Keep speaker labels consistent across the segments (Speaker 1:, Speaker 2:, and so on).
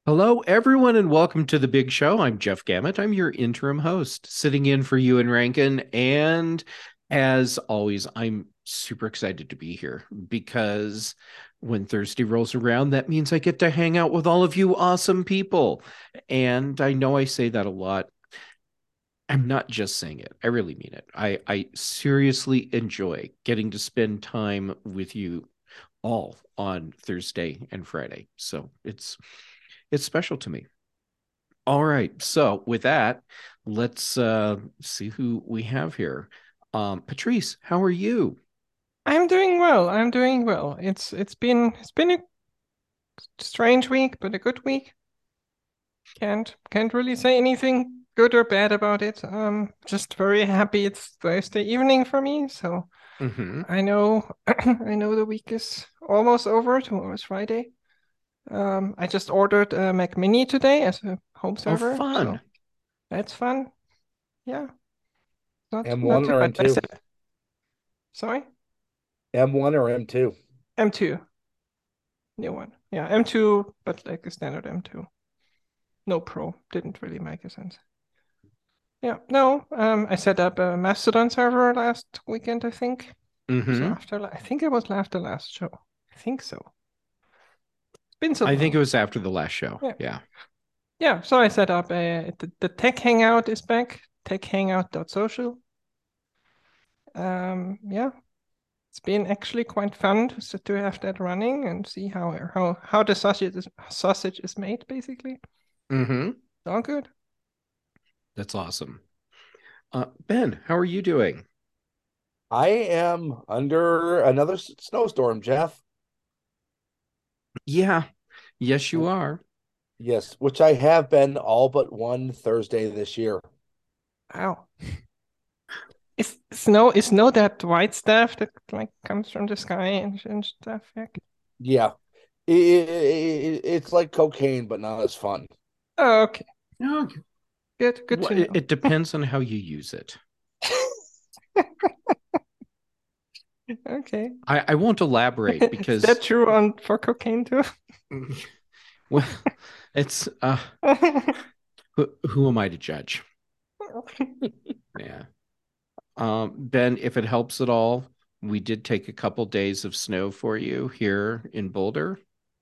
Speaker 1: Hello, everyone, and welcome to the big show. I'm Jeff Gamet. I'm your interim host, sitting in for Ewan Rankin. And as always, I'm super excited to be here because when Thursday rolls around, that means I get to hang out with all of you awesome people. And I know I say that a lot. I'm not just saying it. I really mean it. I seriously enjoy getting to spend time with you all on Thursday and Friday. So it's special to me. All right. So with that, let's see who we have here. Patrice, how are you?
Speaker 2: I'm doing well. I'm doing well. It's been a strange week, but a good week. Can't really say anything good or bad about it. Just very happy it's Thursday evening for me. So
Speaker 1: Hmm.
Speaker 2: I know I know the week is almost over. Tomorrow's Friday. I just ordered a Mac Mini today as a home
Speaker 1: Oh,
Speaker 2: server,
Speaker 1: fun.
Speaker 2: so that's fun. Yeah, not
Speaker 3: M1
Speaker 2: too
Speaker 3: or
Speaker 2: bad. I
Speaker 3: M2?
Speaker 2: said sorry,
Speaker 3: M1 or M2?
Speaker 2: M2, new one. Yeah, M2, but like a standard M2. No Pro. Didn't really make a sense. Yeah, no. I set up a Mastodon server last weekend, I think. So
Speaker 1: Hmm.
Speaker 2: I think it was after last show. I think so. It's been so
Speaker 1: I think it
Speaker 2: long.
Speaker 1: was after the last show.
Speaker 2: Yeah,
Speaker 1: Yeah.
Speaker 2: yeah. So I set up the Tech Hangout is back. techhangout.social. Yeah, it's been actually quite fun to have that running and see how the sausage is made, basically.
Speaker 1: Hmm.
Speaker 2: All good.
Speaker 1: That's awesome. Ben, how are you doing?
Speaker 3: I am under another snowstorm, Jeff.
Speaker 1: Yeah. Yes, you are.
Speaker 3: Yes, which I have been all but one Thursday this year.
Speaker 2: Wow. Is snow that white stuff that like comes from the sky and stuff? Heck.
Speaker 3: Yeah, it's like cocaine, but not as fun.
Speaker 2: Oh, okay.
Speaker 1: Okay.
Speaker 2: Good
Speaker 1: Well,
Speaker 2: to
Speaker 1: it,
Speaker 2: know.
Speaker 1: it depends on how you use it.
Speaker 2: Okay.
Speaker 1: I won't elaborate
Speaker 2: Is that
Speaker 1: because,
Speaker 2: true on for cocaine too?
Speaker 1: well, it's who am I to judge? Yeah. Ben, if it helps at all, we did take a couple days of snow for you here in Boulder.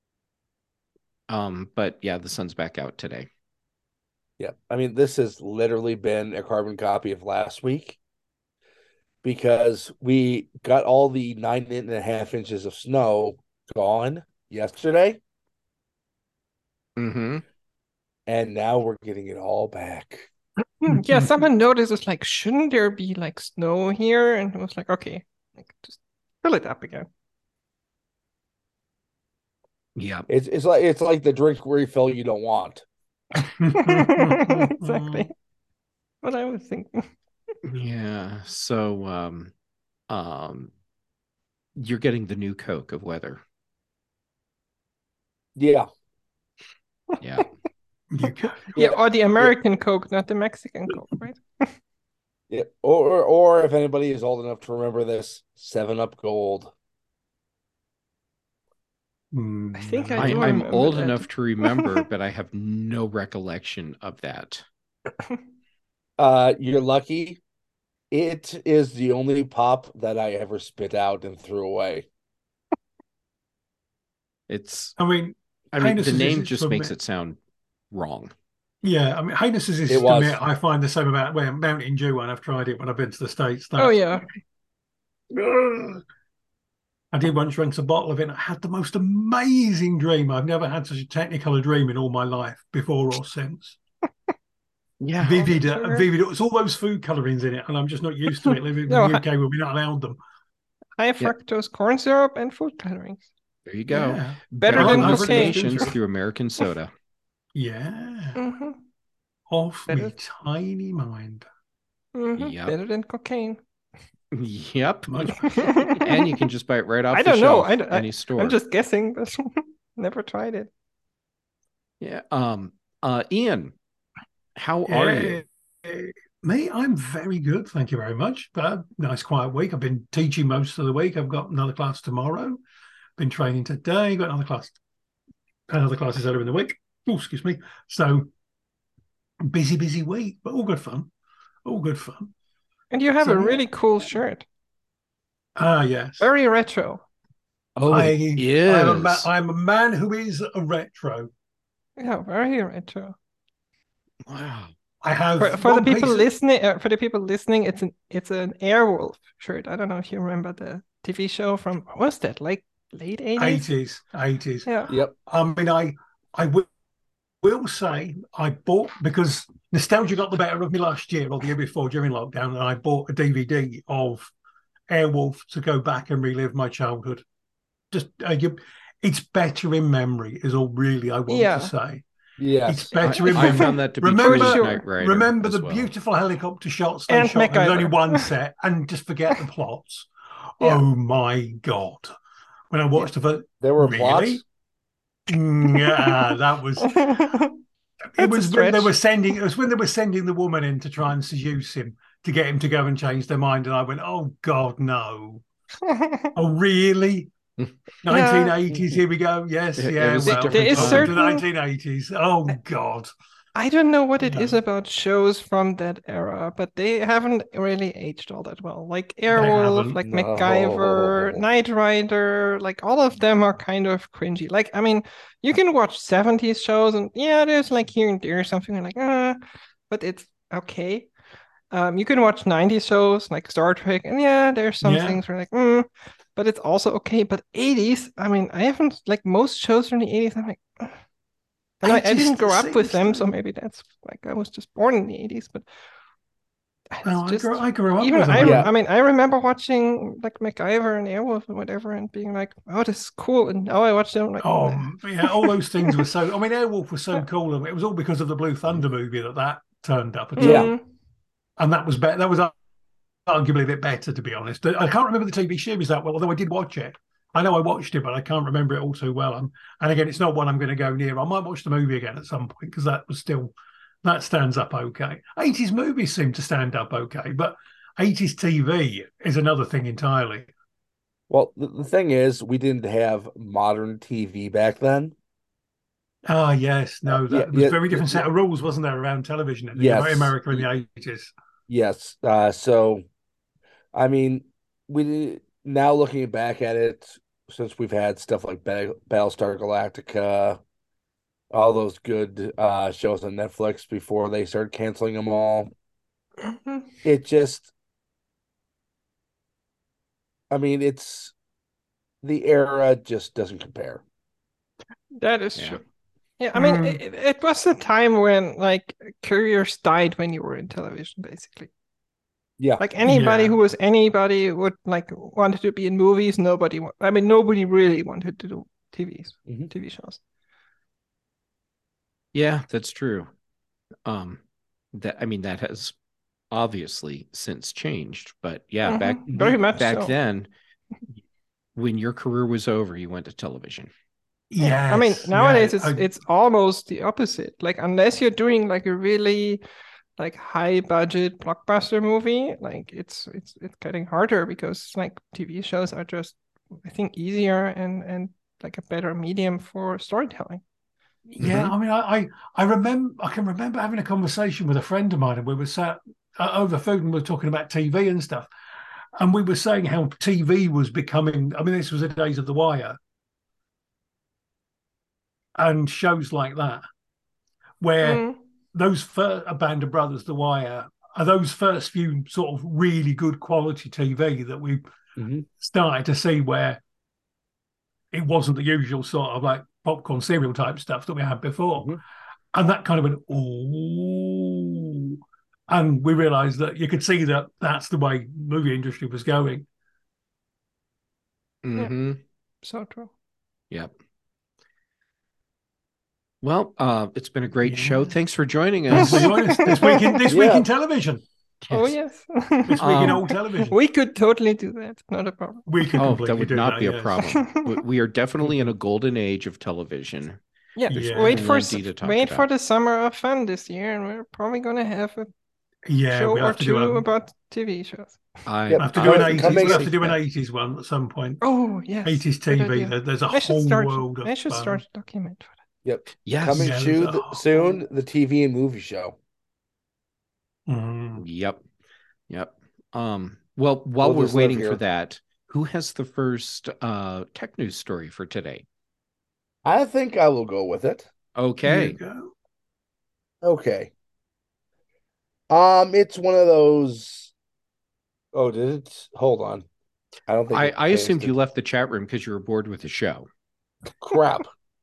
Speaker 1: But yeah, the sun's back out today.
Speaker 3: Yeah, I mean, this has literally been a carbon copy of last week because we got all the 9.5 inches of snow gone yesterday,
Speaker 1: Mm-hmm.
Speaker 3: and now we're getting it all back.
Speaker 2: Yeah, someone noticed like, shouldn't there be like snow here? And it was like, okay, like just fill it up again.
Speaker 1: Yeah.
Speaker 3: It's like the drink refill you don't want.
Speaker 2: Exactly what I was thinking.
Speaker 1: Yeah. So um you're getting the new Coke of weather.
Speaker 3: Yeah,
Speaker 1: Yeah.
Speaker 4: You can,
Speaker 2: Yeah,
Speaker 3: yeah,
Speaker 2: or the
Speaker 3: yeah,
Speaker 2: American Coke, not the Mexican Coke, right?
Speaker 3: yeah. Or if anybody is old enough to remember this, Seven Up Gold.
Speaker 2: I think I
Speaker 1: I,
Speaker 2: do
Speaker 4: no.
Speaker 1: I'm
Speaker 2: remember
Speaker 1: old
Speaker 2: that.
Speaker 1: enough to remember, but I have no recollection of that.
Speaker 3: You're lucky. It is the only pop that I ever spit out and threw away.
Speaker 1: It's
Speaker 4: I mean,
Speaker 1: I mean, the
Speaker 4: Heinous
Speaker 1: name
Speaker 4: is
Speaker 1: just
Speaker 4: for
Speaker 1: makes
Speaker 4: me.
Speaker 1: it sound wrong.
Speaker 4: Yeah, I mean, Heinous
Speaker 3: It
Speaker 4: is for me.
Speaker 3: was.
Speaker 4: I find the same about where Mountain Dew when I've tried it when I've been to the States.
Speaker 2: Oh
Speaker 4: That's
Speaker 2: yeah.
Speaker 4: ugh. I did once drink a bottle of it. And I had the most amazing dream. I've never had such a technicolor dream in all my life, before or since.
Speaker 1: Yeah.
Speaker 2: Oh,
Speaker 4: Vivid,
Speaker 2: that's weird.
Speaker 4: vivid. It's all those food colorings in it, and I'm just not used to it. Living in the
Speaker 2: No,
Speaker 4: UK, where we're not allowed them.
Speaker 2: high
Speaker 1: Yeah.
Speaker 2: fructose corn syrup and food colorings.
Speaker 1: There you go.
Speaker 4: Yeah,
Speaker 2: Better
Speaker 1: Better
Speaker 2: than
Speaker 4: I've written those
Speaker 2: cocaine.
Speaker 4: down.
Speaker 1: pronunciations through American soda.
Speaker 4: Yeah,
Speaker 2: Mm-hmm.
Speaker 4: off me
Speaker 2: Better.
Speaker 4: tiny mind.
Speaker 2: Mm-hmm.
Speaker 1: Yep.
Speaker 2: Better than cocaine.
Speaker 1: Yep.
Speaker 4: Much.
Speaker 1: And you can just buy it right
Speaker 2: I
Speaker 1: off the
Speaker 2: don't know.
Speaker 1: shelf, any
Speaker 2: I'm
Speaker 1: store.
Speaker 2: just guessing, but never tried it.
Speaker 1: Yeah. Ian, how are you?
Speaker 4: Yeah. Me, I'm very good. Thank you very much. But nice quiet week. I've been teaching most of the week. I've got another class tomorrow. Been training today. Got another classes earlier in the week. Oh, excuse me. So busy week, but all good fun. All good fun.
Speaker 2: And you have
Speaker 4: So,
Speaker 2: a
Speaker 4: yeah.
Speaker 2: really cool shirt.
Speaker 4: Ah, yes.
Speaker 2: Very retro.
Speaker 1: Oh, it is.
Speaker 4: I'm a man who is a retro.
Speaker 2: Yeah, very retro.
Speaker 1: Wow.
Speaker 4: I have
Speaker 2: For the
Speaker 4: one
Speaker 2: people
Speaker 4: piece of-
Speaker 2: listening, it's an Airwolf shirt. I don't know if you remember the TV show from, what was that, like late 80s?
Speaker 4: 80s.
Speaker 2: Yeah.
Speaker 3: Yep.
Speaker 4: I mean, I will say I bought, because nostalgia got the better of me last year or the year before during lockdown, and I bought a DVD of Airwolf to go back and relive my childhood. Just it's better in memory, is all really I want to say.
Speaker 3: Yes.
Speaker 4: It's better in
Speaker 1: I
Speaker 4: memory.
Speaker 1: found that to be
Speaker 2: For
Speaker 1: true with
Speaker 2: sure.
Speaker 1: Knight Rider.
Speaker 4: Remember
Speaker 1: as
Speaker 4: the
Speaker 1: well.
Speaker 4: beautiful helicopter shots they
Speaker 2: And
Speaker 4: shot. There was only
Speaker 2: MacGyver.
Speaker 4: one set, and just forget the plots.
Speaker 2: Yeah.
Speaker 4: Oh my god! When I watched the
Speaker 3: There were
Speaker 4: really,
Speaker 3: plots.
Speaker 4: yeah, that was. It was when they were sending. It was when they were sending the woman in to try and seduce him to get him to go and change their mind, and I went, "Oh God, no! Oh really? 1980s. Here we go. Yes,
Speaker 1: It
Speaker 4: yeah.
Speaker 1: was a
Speaker 4: Well,
Speaker 1: different
Speaker 2: There is
Speaker 1: time.
Speaker 4: welcome to
Speaker 2: certain-
Speaker 4: the 1980s. Oh God."
Speaker 2: I don't know what it is
Speaker 4: No.
Speaker 2: about shows from that era, but they haven't really aged all that well. Like Airwolf,
Speaker 4: haven't.
Speaker 2: like
Speaker 3: No.
Speaker 2: MacGyver, Knight Rider, like all of them are kind of cringy. Like, I mean, you can watch 70s shows and yeah, there's like here and there something you're like, but it's okay. You can watch 90s shows like Star Trek, and yeah, there's some
Speaker 4: Yeah.
Speaker 2: things where like, but it's also okay. But 80s, I mean, I haven't, like most shows from the 80s, I'm like, and I didn't grow up with them, so maybe that's like I was just born in the 80s, but it's
Speaker 4: Well,
Speaker 2: just
Speaker 4: I grew up
Speaker 2: even
Speaker 4: with them.
Speaker 2: I mean, I remember watching like MacGyver and Airwolf and whatever, and being like, "Oh, this is cool." And now I watch them like,
Speaker 4: Oh, yeah, all those things were so. I mean, Airwolf was so cool, and it was all because of the Blue Thunder movie that turned up.
Speaker 3: Yeah.
Speaker 4: And that was better. That was arguably a bit better, to be honest. I can't remember the TV series that well, although I did watch it. I know I watched it, but I can't remember it all too well. And again, it's not one I'm going to go near. I might watch the movie again at some point because that stands up okay. 80s movies seem to stand up okay, but 80s TV is another thing entirely.
Speaker 3: Well, the thing is, we didn't have modern TV back then.
Speaker 4: Ah, yes. No, that was a very different set
Speaker 3: yeah.
Speaker 4: of rules, wasn't there, around television in
Speaker 3: Yes.
Speaker 4: America in the 80s?
Speaker 3: Yes. So, I mean, now looking back at it, since we've had stuff like Battlestar Galactica, all those good shows on Netflix before they started canceling them all, it just, I mean, it's the era just doesn't compare.
Speaker 2: that is
Speaker 1: Yeah.
Speaker 2: true. Yeah, I mean, it was a time when like careers died when you were in television, basically.
Speaker 3: Yeah.
Speaker 2: Like anybody
Speaker 4: Yeah.
Speaker 2: who was anybody would like wanted to be in movies. Nobody really wanted to do TV shows.
Speaker 1: Yeah, that's true. That has obviously since changed, but yeah,
Speaker 2: very much
Speaker 1: back
Speaker 2: so.
Speaker 1: then, when your career was over, you went to television.
Speaker 4: Yeah.
Speaker 2: I mean, nowadays
Speaker 4: yeah.
Speaker 2: it's almost the opposite. Like unless you're doing like a really like high budget blockbuster movie, like it's getting harder because like TV shows are just, I think, easier and like a better medium for storytelling.
Speaker 4: Yeah, I mean, I can remember having a conversation with a friend of mine, and we were sat over food, and we were talking about TV and stuff, and we were saying how TV was becoming. I mean, this was the days of The Wire and shows like that, where those first a Band of Brothers, The Wire, are those first few sort of really good quality TV that we started to see, where it wasn't the usual sort of like popcorn cereal type stuff that we had before. And that kind of went, ooh. And we realized that you could see that that's the way movie industry was going.
Speaker 1: Mm-hmm.
Speaker 2: Yeah. So true.
Speaker 1: Yep. Well, it's been a great show. Thanks for joining us.
Speaker 4: This week in television.
Speaker 2: Oh yes.
Speaker 4: This week in old television.
Speaker 2: We could totally do that. Not a problem.
Speaker 4: We could completely
Speaker 1: that would
Speaker 4: do
Speaker 1: not
Speaker 4: that,
Speaker 1: be
Speaker 4: yes.
Speaker 1: a problem. We are definitely in a golden age of television.
Speaker 2: Yeah.
Speaker 1: There's
Speaker 2: Wait for
Speaker 1: plenty to talk
Speaker 2: wait for
Speaker 1: about.
Speaker 2: the summer of fun this year, and we're probably gonna have a show
Speaker 4: we'll
Speaker 2: or
Speaker 4: have to
Speaker 2: two
Speaker 4: do
Speaker 2: about TV shows.
Speaker 4: We'll have to do an 80s. We'll have to do an 80s one at some point.
Speaker 2: Oh yes.
Speaker 4: 80s
Speaker 2: Good
Speaker 4: TV.
Speaker 2: idea.
Speaker 4: There's a
Speaker 2: I should
Speaker 4: whole
Speaker 2: start,
Speaker 4: world of
Speaker 2: I should
Speaker 4: fun.
Speaker 2: start a document for that.
Speaker 3: Yep.
Speaker 1: Yes.
Speaker 3: Coming
Speaker 4: Yeah,
Speaker 3: soon, the TV and movie show.
Speaker 1: Yep. Well, while we're waiting for that, who has the first tech news story for today?
Speaker 3: I think I will go with it.
Speaker 1: Okay.
Speaker 3: Okay. It's one of those. Oh, did it? Hold on. I don't think
Speaker 1: I assumed you left the chat room because you were bored with the show.
Speaker 3: Crap.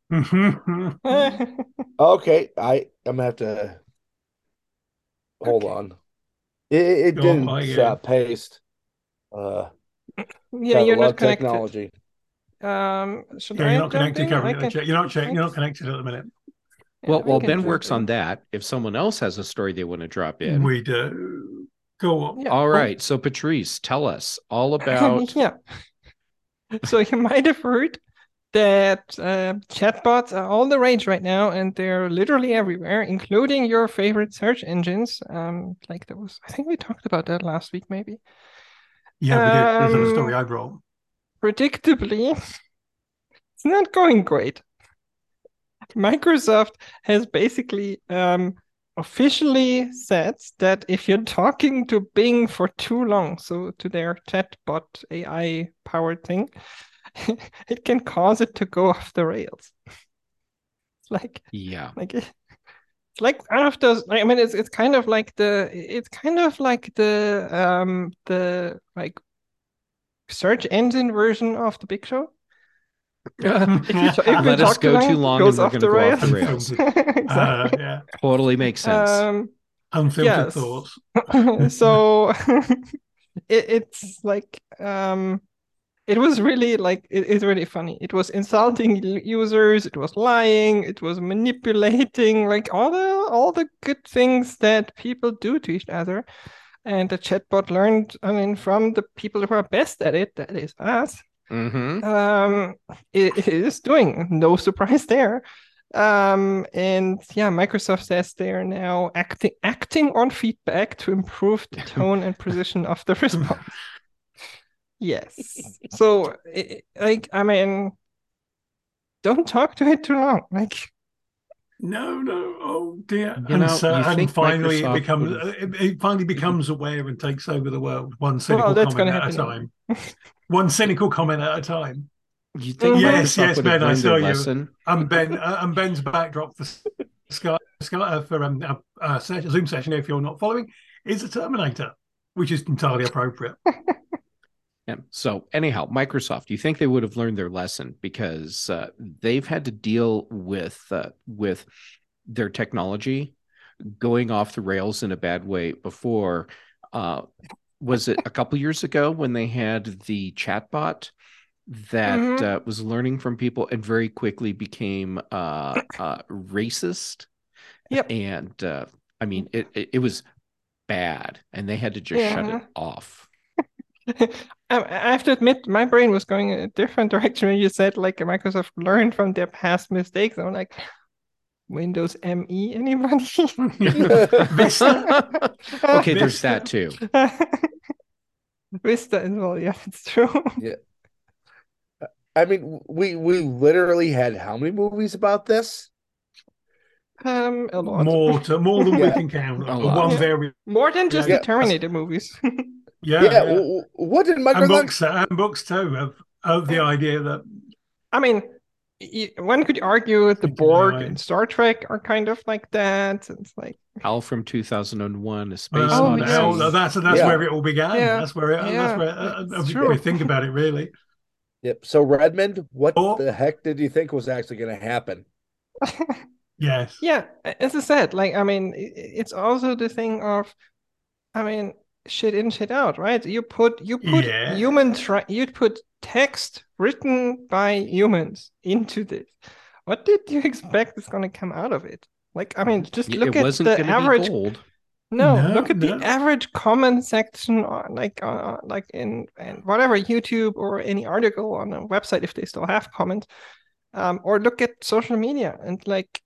Speaker 3: Okay, I'm gonna have to hold on. It didn't paste.
Speaker 2: Yeah, you're not connected.
Speaker 3: Technology.
Speaker 2: Should
Speaker 4: you're
Speaker 2: I
Speaker 4: not connected currently. You're not connected at the minute.
Speaker 1: Well, while Ben works on that, if someone else has a story they want to drop in,
Speaker 4: we do. Go on.
Speaker 1: Yeah. All right. So, Patrice, tell us all about.
Speaker 2: Yeah. So you might have heard that chatbots are all the rage right now, and they're literally everywhere, including your favorite search engines. Like there was, I think we talked about that last week, maybe.
Speaker 4: Yeah, we did. There's another story I brought.
Speaker 2: Predictably, it's not going great. Microsoft has basically officially said that if you're talking to Bing for too long, so to their chatbot AI powered thing, it can cause it to go off the rails. It's like,
Speaker 1: yeah,
Speaker 2: it's like after, I mean, it's kind of like the like search engine version of the Big Show.
Speaker 1: Let us go too long and we're going to go off the rails.
Speaker 2: Exactly.
Speaker 4: Yeah,
Speaker 1: totally makes sense.
Speaker 4: Unfiltered thoughts.
Speaker 2: So it's like it was really like it's really funny. It was insulting users, it was lying, it was manipulating, like all the good things that people do to each other. And the chatbot learned, I mean, from the people who are best at it, that is us.
Speaker 1: Mm-hmm.
Speaker 2: It is doing, no surprise there. And yeah, Microsoft says they are now acting on feedback to improve the tone and precision of the response. Yes. So, like, I mean, don't talk to it too long. Like,
Speaker 4: no, oh dear.
Speaker 1: And
Speaker 4: finally it finally becomes aware and takes over the world. One cynical comment at a time. One cynical comment at a time.
Speaker 1: You think
Speaker 4: yes, Ben, I saw you.
Speaker 1: Lesson?
Speaker 4: Ben's backdrop for Sky for a Zoom session, if you're not following, is a Terminator, which is entirely appropriate.
Speaker 1: Yeah. So anyhow, Microsoft, you think they would have learned their lesson because they've had to deal with their technology going off the rails in a bad way before. Was it a couple years ago when they had the chatbot that was learning from people and very quickly became racist?
Speaker 2: Yep.
Speaker 1: And I mean, it was bad, and they had to just shut it off.
Speaker 2: I have to admit, my brain was going in a different direction when you said like Microsoft learned from their past mistakes. I'm like, Windows ME, anybody?
Speaker 4: Vista.
Speaker 1: Okay, there's that too.
Speaker 2: Vista as well. Yeah, it's true.
Speaker 3: Yeah. I mean, we literally had how many movies about this?
Speaker 2: A lot.
Speaker 4: More than we can count.
Speaker 2: More than just the Terminator movies.
Speaker 3: Yeah. What did Microsoft
Speaker 4: and books too of the idea that
Speaker 2: I mean, one could argue the Borg and Star Trek are kind of like that. It's like
Speaker 1: HAL from 2001: A Space Odyssey.
Speaker 4: That's where it all began.
Speaker 2: Yeah.
Speaker 4: That's where if you think about it, really.
Speaker 3: Yep. So Redmond, what the heck did you think was actually going to happen?
Speaker 4: Yes.
Speaker 2: Yeah, as I said, like I mean, it's also the thing of, I mean, shit in, shit out, right? You put you'd put text written by humans into this. What did you expect is going to come out of it? Like, I mean, just look at the average. Look at the average comment section, like in whatever YouTube or any article on a website if they still have comments, or look at social media and like,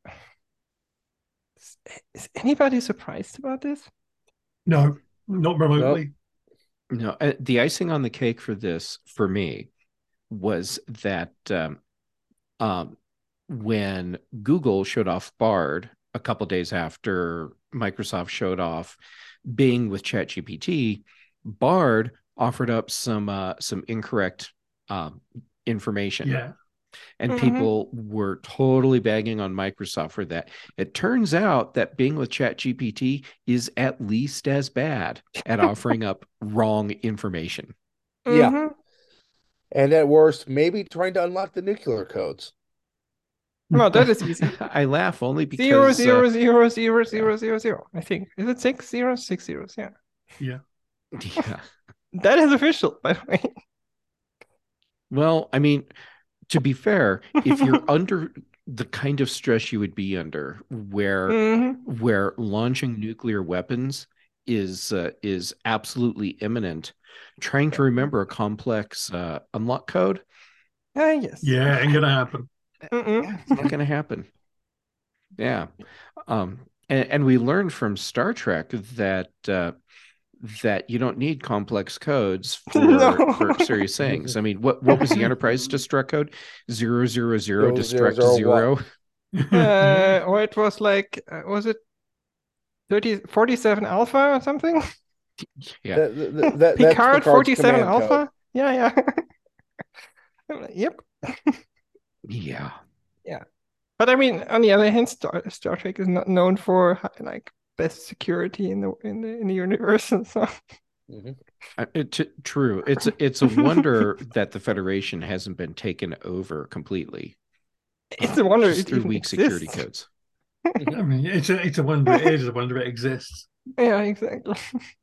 Speaker 2: is anybody surprised about this?
Speaker 4: No, not remotely.
Speaker 1: No, the icing on the cake for this, for me, was that when Google showed off Bard a couple days after Microsoft showed off Bing with ChatGPT, Bard offered up some incorrect information.
Speaker 4: Yeah.
Speaker 1: And people were totally bagging on Microsoft for that. It turns out that Bing with ChatGPT is at least as bad at offering up wrong information.
Speaker 3: Yeah. And at worst, maybe trying to unlock the nuclear codes.
Speaker 2: No, that is easy.
Speaker 1: I laugh only because
Speaker 2: 0000000. I think. Is it 6 zeros? 6 zeros, yeah.
Speaker 4: Yeah.
Speaker 1: Yeah.
Speaker 2: That is official, by the way.
Speaker 1: Well, I mean, to be fair, if you're under the kind of stress you would be under where launching nuclear weapons is absolutely imminent, trying to remember a complex unlock code,
Speaker 2: yes.
Speaker 4: Yeah, ain't gonna happen.
Speaker 1: It's not going to happen. Yeah. And we learned from Star Trek that you don't need complex codes for serious things. I mean, what was the Enterprise destruct code? 000 destruct 0.
Speaker 2: Or it was like, was it 47 Alpha or something?
Speaker 1: Yeah.
Speaker 2: Picard 47 Alpha? Code. Yeah. Yep.
Speaker 1: Yeah.
Speaker 2: Yeah. But I mean, on the other hand, Star Trek is not known for like best security in the universe and so.
Speaker 1: True. It's a wonder that the Federation hasn't been taken over completely.
Speaker 2: It's a wonder
Speaker 1: just through weak security codes.
Speaker 4: I mean, it's a wonder. It is a wonder it exists.
Speaker 2: Yeah, exactly.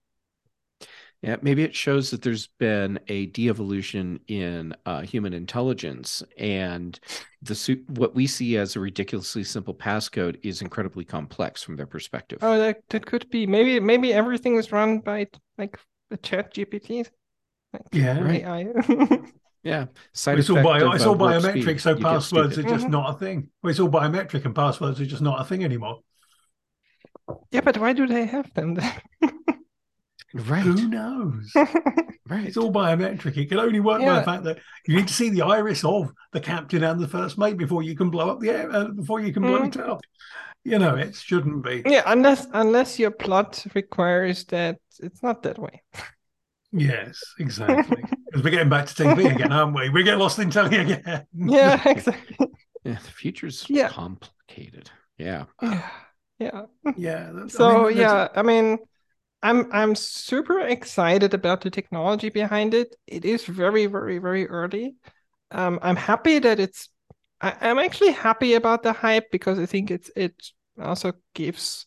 Speaker 1: Yeah, maybe it shows that there's been a de-evolution in human intelligence, and what we see as a ridiculously simple passcode is incredibly complex from their perspective.
Speaker 2: Oh, that could be. Maybe everything is run by like the ChatGPT. Like,
Speaker 4: yeah,
Speaker 1: right.
Speaker 2: AI.
Speaker 1: Yeah,
Speaker 4: it's all biometric, so passwords are just not a thing. Well, it's all biometric, and passwords are just not a thing anymore.
Speaker 2: Yeah, but why do they have them?
Speaker 1: Right.
Speaker 4: Who knows?
Speaker 1: Right.
Speaker 4: It's all biometric. It can only work by the fact that you need to see the iris of the captain and the first mate before you can blow up the air, before you can blow it up. You know, it shouldn't be.
Speaker 2: Yeah, unless your plot requires that it's not that way.
Speaker 4: Yes, exactly. Because we're getting back to TV again, aren't we? We get lost in telly again.
Speaker 2: Yeah, exactly.
Speaker 1: Yeah, the future's complicated. Yeah.
Speaker 2: Yeah.
Speaker 4: So
Speaker 2: I mean, I'm super excited about the technology behind it. It is very, very, very early. I'm happy that I'm actually happy about the hype because I think it also gives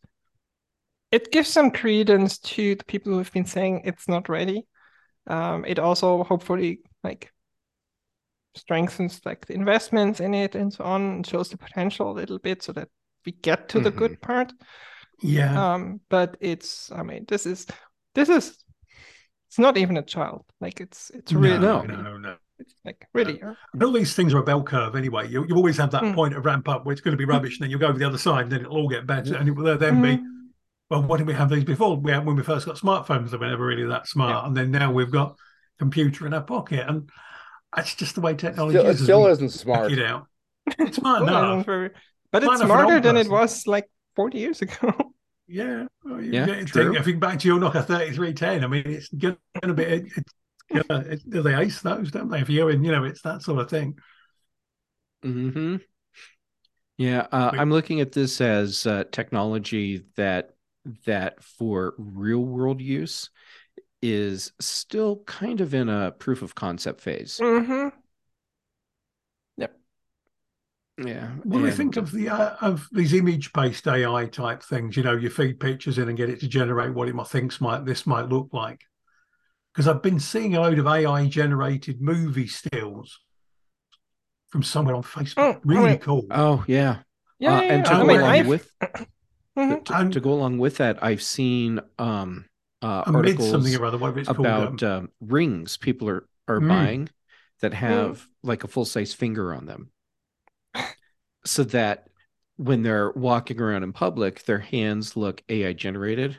Speaker 2: some credence to the people who have been saying it's not ready. It also hopefully like strengthens like the investments in it and so on, and shows the potential a little bit so that we get to the good part.
Speaker 4: Yeah.
Speaker 2: But this is it's not even a child. Like it's really
Speaker 4: no.
Speaker 2: It's like really.
Speaker 4: All these things are a bell curve anyway. You always have that point of ramp up where it's going to be rubbish, and then you'll go over the other side, and then it'll all get better, and it will then be. Well, why didn't we have these before? When we first got smartphones, they were never really that smart, and then now we've got computer in our pocket, and that's just the way technology is.
Speaker 3: It still isn't smart.
Speaker 4: It's smart enough,
Speaker 2: but it's smarter than it was like 40 years ago.
Speaker 4: Yeah,
Speaker 1: true.
Speaker 4: I think back to your Nokia 3310. I mean, it's going to be. They ace those, don't they? If you're in, it's that sort of thing.
Speaker 1: Mm-hmm. Yeah, I'm looking at this as technology that for real world use is still kind of in a proof of concept phase.
Speaker 2: Yep.
Speaker 1: Yeah.
Speaker 4: What do we think of these image-based AI type things? You feed pictures in and get it to generate what this might look like. Because I've been seeing a load of AI-generated movie stills from somewhere on Facebook. Really cool.
Speaker 1: Oh yeah. And to go along with that, I've seen articles
Speaker 4: something or other, whatever it's
Speaker 1: about rings people are buying that have like a full-size finger on them, so that when they're walking around in public, their hands look AI generated.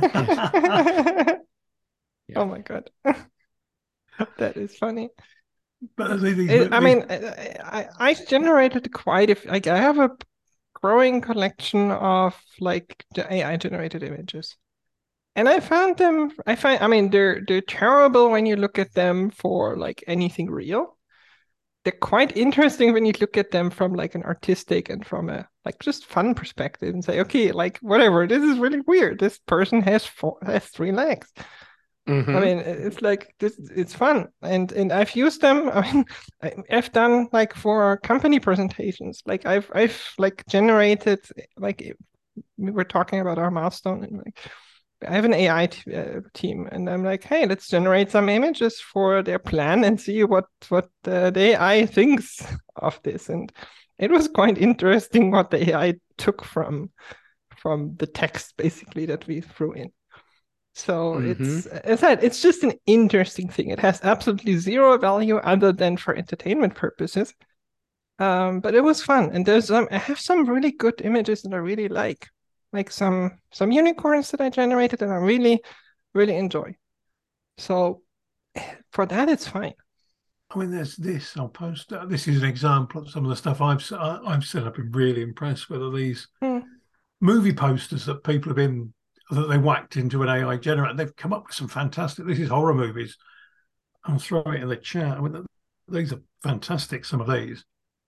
Speaker 2: Oh my god. That is funny.
Speaker 4: But these,
Speaker 2: I mean, I generated quite like I have a growing collection of like the AI generated images. And I mean they're terrible when you look at them for like anything real. They're quite interesting when you look at them from like an artistic and from a like just fun perspective and say, okay, like whatever, this is really weird. This person has 3 legs.
Speaker 1: Mm-hmm.
Speaker 2: I mean, it's like this. It's fun, and I've used them. I mean, I've done like for company presentations. Like I've like generated like we were talking about our milestone, and like I have an AI team, and I'm like, hey, let's generate some images for their plan and see what the AI thinks of this. And it was quite interesting what the AI took from the text basically that we threw in. So it's, as I said, it's just an interesting thing. It has absolutely zero value other than for entertainment purposes. But it was fun, and I have some really good images that I really like some unicorns that I generated that I really really enjoy. So for that, it's fine.
Speaker 4: I mean, there's this. I'll post. This is an example of some of the stuff I've said. I've been really impressed with these movie posters that people have been that they whacked into an AI generator. They've come up with some fantastic. This is horror movies. I'll throw it in the chat. I mean, these are fantastic. Some of these.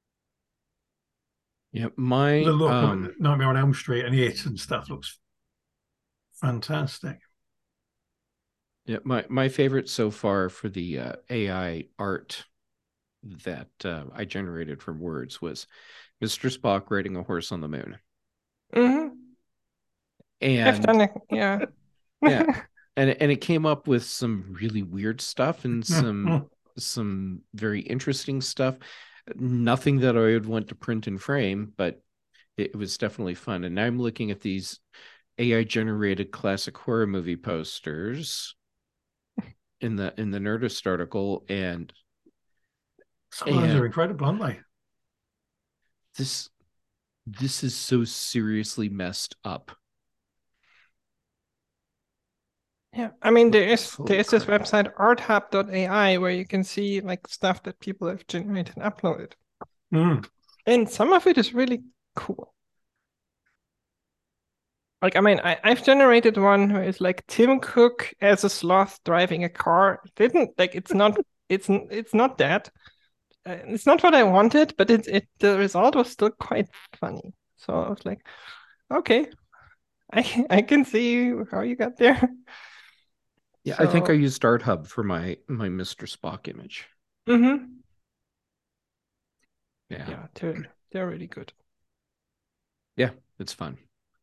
Speaker 1: Yeah,
Speaker 4: the look Nightmare on Elm Street and It and stuff looks fantastic.
Speaker 1: Yeah, my favorite so far for the AI art that I generated from words was Mr. Spock riding a horse on the moon.
Speaker 2: Mm-hmm.
Speaker 1: And
Speaker 2: I've done it, yeah.
Speaker 1: Yeah. And it came up with some really weird stuff and some very interesting stuff. Nothing that I would want to print and frame, but it was definitely fun. And now I'm looking at these AI generated classic horror movie posters in the Nerdist article, and
Speaker 4: some of those are incredible, aren't they?
Speaker 1: This is so seriously messed up.
Speaker 2: Yeah, I mean there is this website arthub.ai where you can see like stuff that people have generated and uploaded. And some of it is really cool. Like, I mean, I've generated one who is like Tim Cook as a sloth driving a car. It's not that. It's not what I wanted, but the result was still quite funny. So I was like, okay, I can see how you got there.
Speaker 1: Yeah, so, I think I used ArtHub for my Mr. Spock image.
Speaker 2: Mm-hmm.
Speaker 1: Yeah,
Speaker 2: they're really good.
Speaker 1: Yeah, it's fun.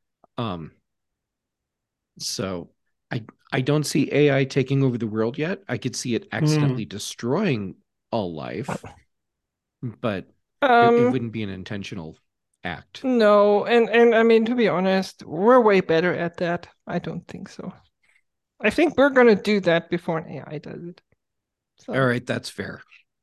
Speaker 1: So I don't see AI taking over the world yet. I could see it accidentally destroying all life, but it wouldn't be an intentional act.
Speaker 2: No, and I mean, to be honest, we're way better at that. I don't think so. I think we're gonna do that before an AI does it.
Speaker 1: So. All right, that's fair.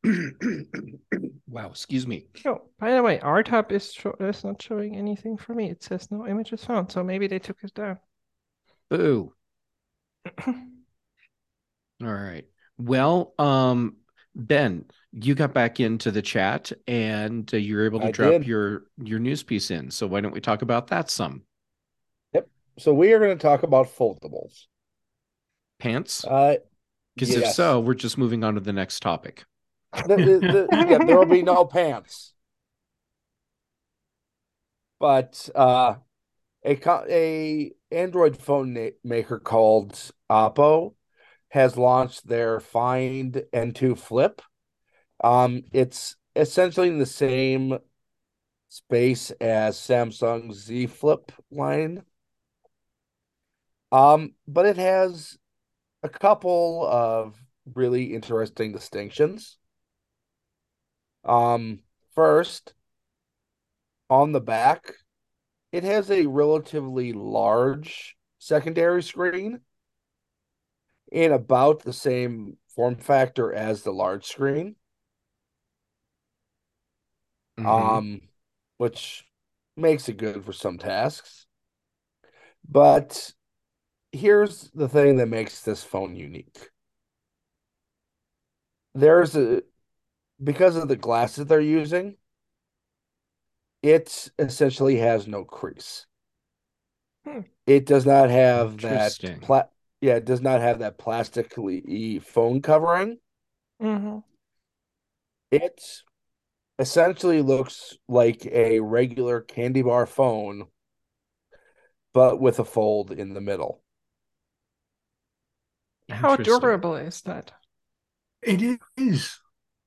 Speaker 1: Wow, excuse me.
Speaker 2: Oh, by the way, ArtHub is not showing anything for me. It says no images found, so maybe they took us down.
Speaker 1: Boo. All right. Well, Ben, you got back into the chat and you were able to drop your news piece in. So why don't we talk about that some?
Speaker 3: Yep. So we are going to talk about foldables.
Speaker 1: Pants? Because if so, we're just moving on to the next topic.
Speaker 3: Yeah, there will be no pants. But a Android phone maker called Oppo has launched their Find N2 Flip. It's essentially in the same space as Samsung's Z Flip line. But it has a couple of really interesting distinctions. First, on the back, it has a relatively large secondary screen in about the same form factor as the large screen. Which makes it good for some tasks. But here's the thing that makes this phone unique. There's because of the glasses they're using, it essentially has no crease. It does not have that it does not have that plastically phone covering.
Speaker 2: Mm-hmm.
Speaker 3: It essentially looks like a regular candy bar phone, but with a fold in the middle.
Speaker 2: How durable is that?
Speaker 4: It is.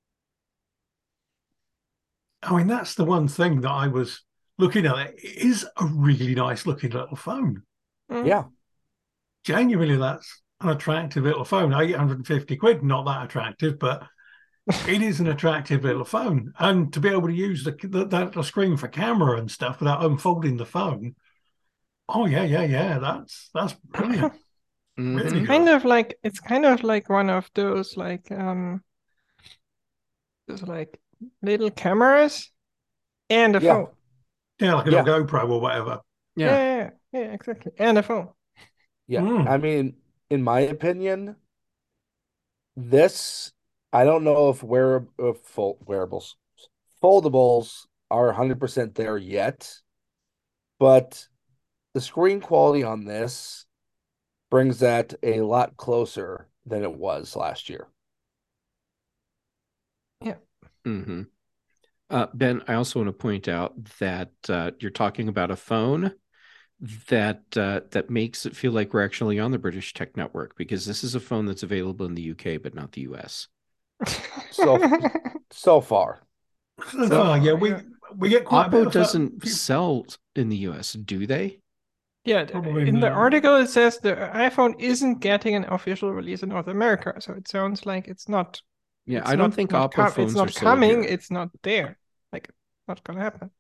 Speaker 4: I mean, that's the one thing that I was looking at. It is a really nice looking little phone.
Speaker 3: Yeah.
Speaker 4: Genuinely, that's an attractive little phone. 850 quid, not that attractive, but it is an attractive little phone. And to be able to use the screen for camera and stuff without unfolding the phone. Oh yeah. That's brilliant. Really
Speaker 2: It's kind of like one of those those like little cameras and a phone.
Speaker 4: Yeah, like a little GoPro or whatever.
Speaker 2: Yeah, exactly. And a phone.
Speaker 3: Yeah. I mean, in my opinion, this, I don't know if wearables, foldables are 100% there yet, but the screen quality on this brings that a lot closer than it was last year.
Speaker 2: Yeah.
Speaker 1: Mm-hmm. Ben, I also want to point out that you're talking about a phone that makes it feel like we're actually on the British Tech Network, because this is a phone that's available in the UK but not the US.
Speaker 3: So far.
Speaker 4: Yeah, we get quite
Speaker 1: Oppo
Speaker 4: a bit of
Speaker 1: doesn't sell in the US, do they?
Speaker 2: Yeah, in the article it says the iPhone isn't getting an official release in North America, so it sounds like it's not.
Speaker 1: Yeah, I don't think Oppo phones
Speaker 2: are
Speaker 1: coming.
Speaker 2: It's not there. Like, not gonna happen.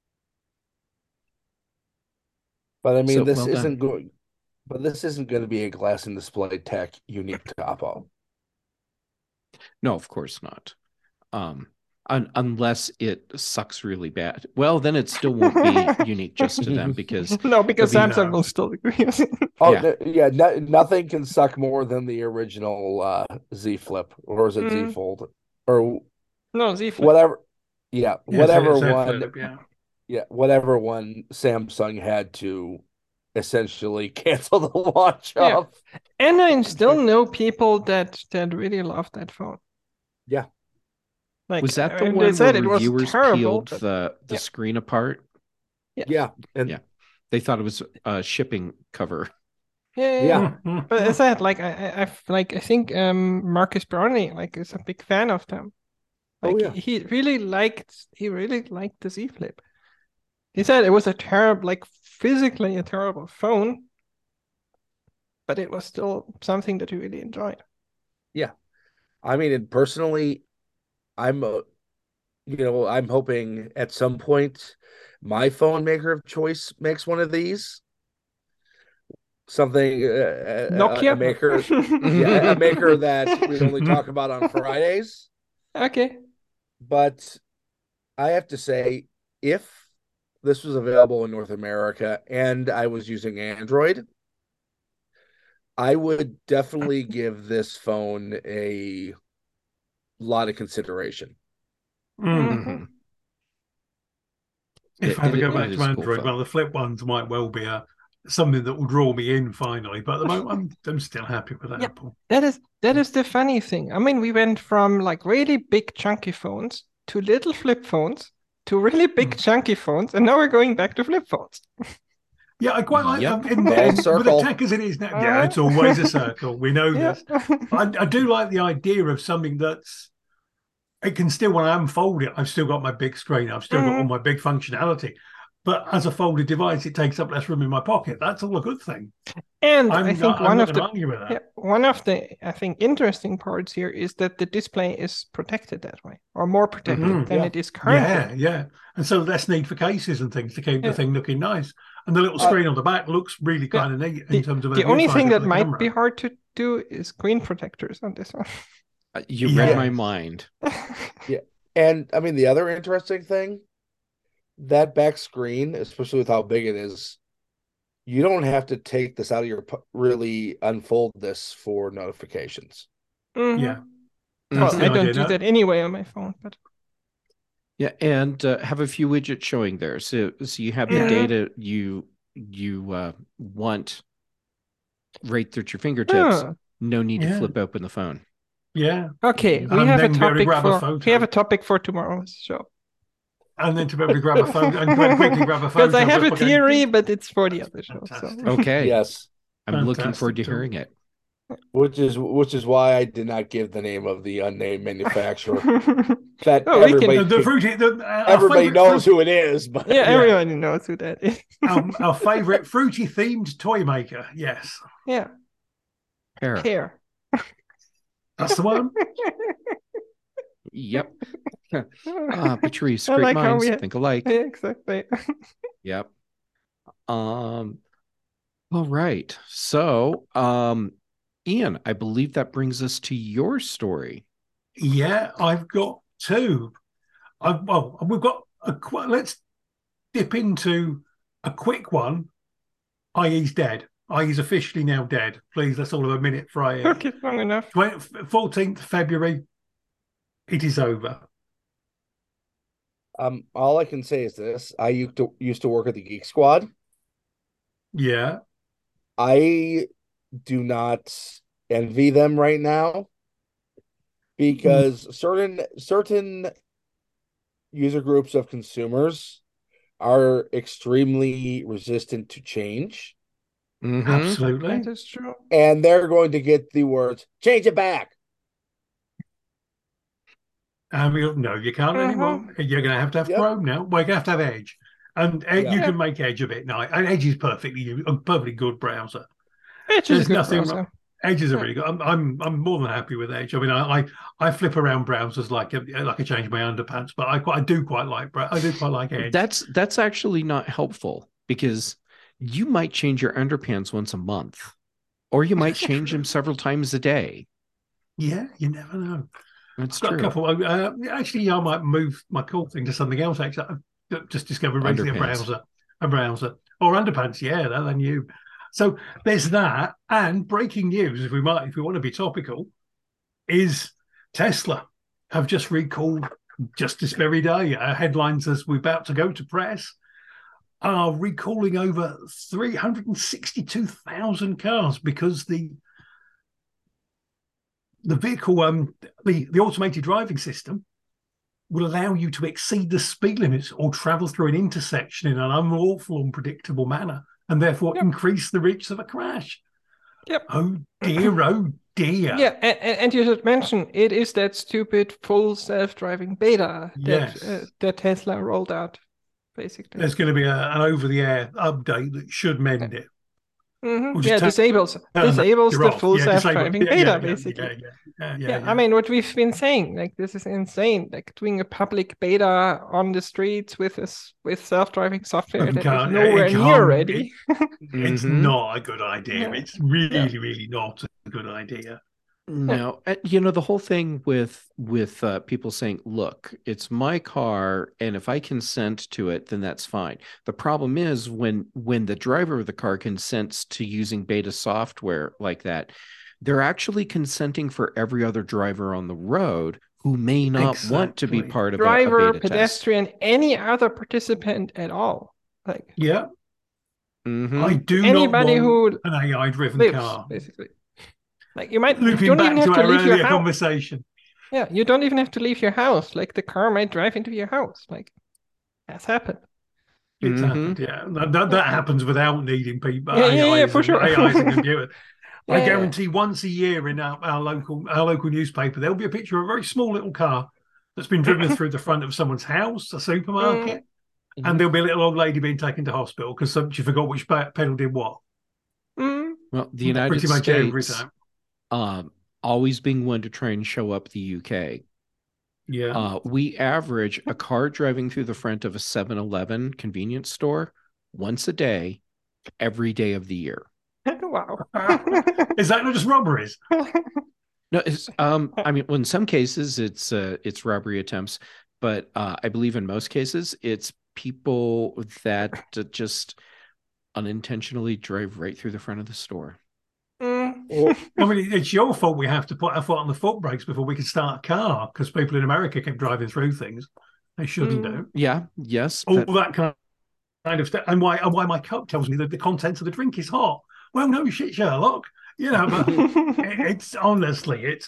Speaker 3: But I mean, this isn't going to be a glass and display tech unique to Oppo.
Speaker 1: No, of course not. Unless it sucks really bad. Well, then it still won't be unique just to them, because
Speaker 2: Samsung will still agree.
Speaker 3: Nothing can suck more than the original Z Flip, or is it Z Fold, or
Speaker 2: no, Z Flip.
Speaker 3: Whatever. Yeah, whatever one.
Speaker 4: Flip,
Speaker 3: whatever one Samsung had to essentially cancel the launch of.
Speaker 2: And I still know people that really love that phone.
Speaker 3: Yeah.
Speaker 1: Like, was that the one where reviewers peeled the screen apart?
Speaker 3: Yeah.
Speaker 1: They thought it was a shipping cover.
Speaker 2: Yeah. But as I said, I think Marcus Browning is a big fan of them. He really liked the Z Flip. He said it was a terrible, physically a terrible phone, but it was still something that he really enjoyed.
Speaker 3: Yeah. I mean, and personally, I'm hoping at some point my phone maker of choice makes one of these. Something
Speaker 2: Nokia?
Speaker 3: a maker, a maker that we only talk about on Fridays.
Speaker 2: Okay.
Speaker 3: But I have to say, if this was available in North America and I was using Android, I would definitely give this phone a lot of consideration.
Speaker 4: Mm-hmm. If I had to go back to Android, well, the Flip ones might well be something that will draw me in finally. But at the moment, I'm still happy with Apple.
Speaker 2: That is the funny thing. I mean, we went from really big chunky phones to little flip phones to really big chunky phones, and now we're going back to flip phones.
Speaker 4: Yeah, I quite like that. With the tech as it is now, yeah, it's always a circle. We know this. I do like the idea of something that's, it can still, when I unfold it, I've still got my big screen. I've still got all my big functionality. But as a folded device, it takes up less room in my pocket. That's all a good thing.
Speaker 2: And I think one of the interesting parts here is that the display is protected that way, or more protected than it is currently.
Speaker 4: Yeah. And so less need for cases and things to keep the thing looking nice. And the little screen on the back looks really kind of neat in terms of
Speaker 2: the only thing that might be hard to do is screen protectors on this one.
Speaker 1: You read my mind.
Speaker 3: Yeah. And I mean, the other interesting thing, that back screen, especially with how big it is, you don't have to take this out of really unfold this for notifications.
Speaker 2: Mm-hmm. Well,
Speaker 4: the
Speaker 2: I don't
Speaker 4: idea,
Speaker 2: do
Speaker 4: no?
Speaker 2: that anyway on my phone, but
Speaker 1: Yeah, and have a few widgets showing there. So you have the
Speaker 2: Mhm.
Speaker 1: data you want right through at your fingertips.
Speaker 2: Oh,
Speaker 1: No need to
Speaker 4: Yeah.
Speaker 1: flip open the phone.
Speaker 4: Yeah.
Speaker 2: okay. We
Speaker 4: And
Speaker 2: have a
Speaker 4: then be able to
Speaker 2: topic
Speaker 4: grab a
Speaker 2: for
Speaker 4: photo.
Speaker 2: tomorrow's show.
Speaker 4: And then to be able to grab a photo and quickly grab a photo.
Speaker 2: Because I have a
Speaker 4: just by going,
Speaker 2: theory,
Speaker 4: "Ding."
Speaker 2: but it's for the other show. So
Speaker 4: Fantastic.
Speaker 1: Okay.
Speaker 3: Yes,
Speaker 1: I'm looking forward to
Speaker 4: Fantastic
Speaker 1: hearing it.
Speaker 3: which is why I did not give the name of the unnamed manufacturer. That
Speaker 2: Oh, we can-
Speaker 3: everybody
Speaker 4: The fruity, our
Speaker 3: everybody
Speaker 4: favourite
Speaker 3: knows who it is, but
Speaker 2: yeah, everyone knows who that is.
Speaker 4: our favourite fruity themed toy maker. Yes,
Speaker 2: Yeah,
Speaker 1: Pear.
Speaker 2: care.
Speaker 4: that's the one.
Speaker 1: Yep. Patrice,
Speaker 2: I
Speaker 1: great
Speaker 2: like how
Speaker 1: minds
Speaker 2: we
Speaker 1: think alike.
Speaker 2: Yeah, exactly.
Speaker 1: Yep. All right. So, Ian, I believe that brings us to your story.
Speaker 4: Yeah, I've got two. Well, we've got let's dip into a quick one. He's dead. He's officially now dead. Please, let's all have a minute for
Speaker 2: Okay, long enough.
Speaker 4: 14th February. It is over.
Speaker 3: all I can say is this: I used to work at the Geek Squad.
Speaker 4: Yeah.
Speaker 3: I do not envy them right now because certain user groups of consumers are extremely resistant to change,
Speaker 1: Mhm.
Speaker 4: Absolutely.
Speaker 2: That is true.
Speaker 3: and they're going to get the words "change it back."
Speaker 4: No, you can't anymore. You're going to have
Speaker 3: Yep.
Speaker 4: Chrome now. We're going to have Edge. And
Speaker 3: Yeah.
Speaker 4: you can make Edge a bit nice. And Edge is a perfectly good browser.
Speaker 2: Edge is a
Speaker 4: There's
Speaker 2: good
Speaker 4: nothing
Speaker 2: browser.
Speaker 4: wrong. Edge is a really good. I'm more than happy with Edge. I mean, I flip around browsers like I change my underpants, but I do quite like Edge.
Speaker 1: That's actually not helpful because you might change your underpants once a month, or you might change them several times a day.
Speaker 4: Yeah, you never know.
Speaker 1: That's
Speaker 4: I've got
Speaker 1: true.
Speaker 4: a couple. Actually, I might move my cool thing to something else. Actually, I've just discovered recently a browser or underpants. Yeah, that than you. So there's that. And breaking news, if we want to be topical, is Tesla have just recalled just this very day. Headlines as we're about to go to press are recalling over 362,000 cars because the vehicle, the automated driving system will allow you to exceed the speed limits or travel through an intersection in an unlawful, unpredictable manner, and therefore increase the risks of a crash.
Speaker 2: Yep.
Speaker 4: Oh dear, oh dear.
Speaker 2: Yeah, and you should mention it is that stupid full self-driving beta that Tesla rolled out, basically.
Speaker 4: There's going to be an over-the-air update that should mend it.
Speaker 2: Mm-hmm. Yeah, disables the full self-driving beta, basically. Yeah, I mean, what we've been saying, like, this is insane. Like, doing a public beta on the streets with self-driving software that is nowhere near ready.
Speaker 4: It's not a good idea. Yeah. It's really not a good idea.
Speaker 1: No, the whole thing with people saying, look, it's my car, and if I consent to it, then that's fine. The problem is when the driver of the car consents to using beta software like that, they're actually consenting for every other driver on the road who may not want to be part of
Speaker 2: driver,
Speaker 1: a beta
Speaker 2: pedestrian, test. Any other participant at all. Like,
Speaker 4: yeah.
Speaker 1: Mm-hmm.
Speaker 4: I do
Speaker 2: anybody
Speaker 4: not want
Speaker 2: who
Speaker 4: an AI-driven car,
Speaker 2: basically. Like, you might
Speaker 4: looping back to our earlier conversation.
Speaker 2: Yeah, you don't even have to leave your house. Like, the car might drive into your house. Like, that's happened.
Speaker 4: It's happened, yeah. That happens without needing people.
Speaker 2: Yeah, for sure.
Speaker 4: AIs and computers. I guarantee once a year in our local newspaper, there'll be a picture of a very small little car that's been driven through the front of someone's house, a supermarket, and there'll be a little old lady being taken to hospital because she forgot which pedal did what.
Speaker 1: Well, the United States, always being one to try and show up the UK.
Speaker 4: Yeah.
Speaker 1: We average a car driving through the front of a 7-Eleven convenience store once a day, every day of the year.
Speaker 2: Wow.
Speaker 4: Is that not just robberies?
Speaker 1: No, it's I mean, well, in some cases it's robbery attempts, but I believe in most cases it's people that just unintentionally drive right through the front of the store.
Speaker 4: I mean, it's your fault we have to put our foot on the foot brakes before we can start a car because people in America keep driving through things they shouldn't do.
Speaker 1: Yeah, yes.
Speaker 4: All that kind of stuff. And why my cup tells me that the contents of the drink is hot. Well, no shit, Sherlock. But it's honestly, it's.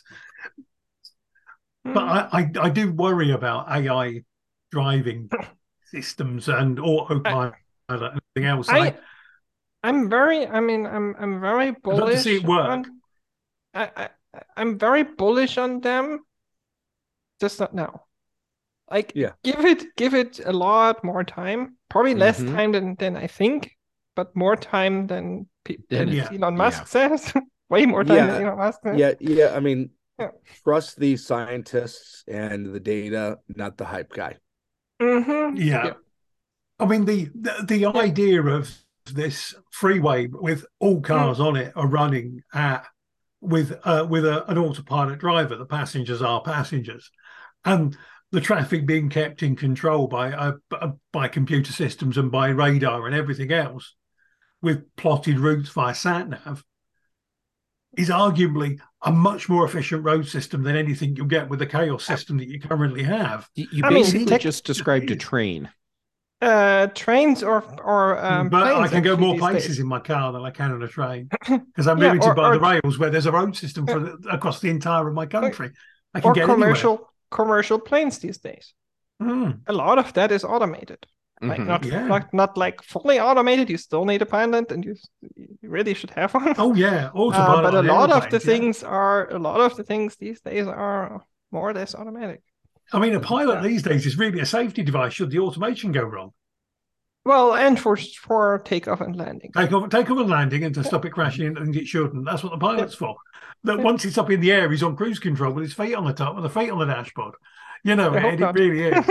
Speaker 4: But I do worry about AI driving systems and autopilot and everything else.
Speaker 2: I'm very bullish.
Speaker 4: I'd love to see it work.
Speaker 2: I'm very bullish on them. Just not now. Give it a lot more time. Probably less time than I think, but more time than Elon Musk says. Way more time than Elon Musk says.
Speaker 3: Yeah. I mean, trust these scientists and the data, not the hype guy.
Speaker 4: Yeah. I mean, the idea of this freeway with all cars on it are running with an autopilot driver. The passengers are passengers, and the traffic being kept in control by computer systems and by radar and everything else, with plotted routes via sat nav, is arguably a much more efficient road system than anything you'll get with the chaos system that you currently have.
Speaker 1: You basically just described a train.
Speaker 2: Trains or
Speaker 4: but
Speaker 2: planes,
Speaker 4: I can go more places
Speaker 2: days.
Speaker 4: in my car than I can on a train because I'm limited by the rails where there's a road system across the entire of my country. I can get
Speaker 2: commercial planes these days. A lot of that is automated. Like not like fully automated. You still need a pilot, and you really should have one.
Speaker 4: Oh yeah,
Speaker 2: autopilot. But a lot of the things these days are more or less automatic.
Speaker 4: I mean, a pilot these days is really a safety device should the automation go wrong.
Speaker 2: Well, and for takeoff and landing.
Speaker 4: Takeoff and landing, and to stop it crashing, and it shouldn't. That's what the pilot's for. That once it's up in the air, he's on cruise control with his feet on the top, with the feet on the dashboard. It really is.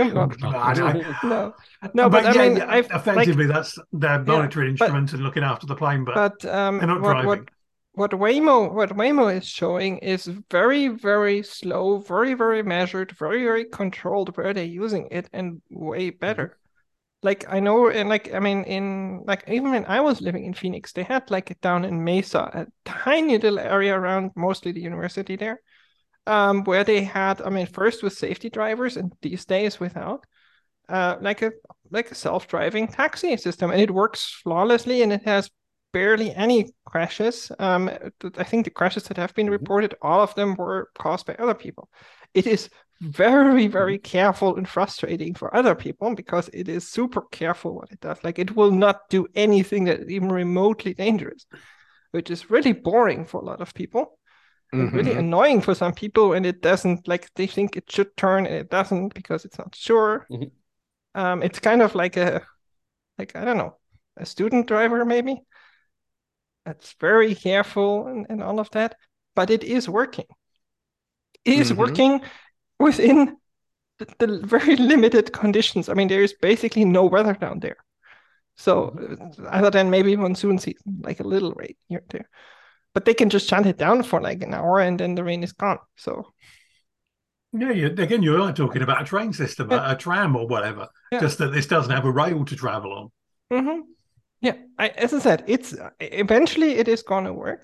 Speaker 4: No, but I mean, effectively, that's their monitoring instruments and looking after the plane, but they're not driving.
Speaker 2: What Waymo is showing is very, very slow, very, very measured, very, very controlled where they're using it, and way better. Like I know, and even when I was living in Phoenix, they had down in Mesa, a tiny little area around mostly the university there, where they had, first with safety drivers, and these days without, like a self-driving taxi system, and it works flawlessly, and it has barely any crashes. I think the crashes that have been reported, all of them were caused by other people. It is very, very careful and frustrating for other people because it is super careful what it does. Like, it will not do anything that is even remotely dangerous, which is really boring for a lot of people. And really annoying for some people when it doesn't, they think it should turn and it doesn't because it's not sure. It's kind of like I don't know, a student driver maybe. That's very careful and all of that, but it is working. It is working within the very limited conditions. There is basically no weather down there. So other than maybe monsoon season, like a little rain here and there. But they can just shut it down for an hour and then the rain is gone. So
Speaker 4: again, you're not talking about a train system, a tram or whatever. Just that this doesn't have a rail to travel on.
Speaker 2: Yeah, as I said, it's eventually it is going to work.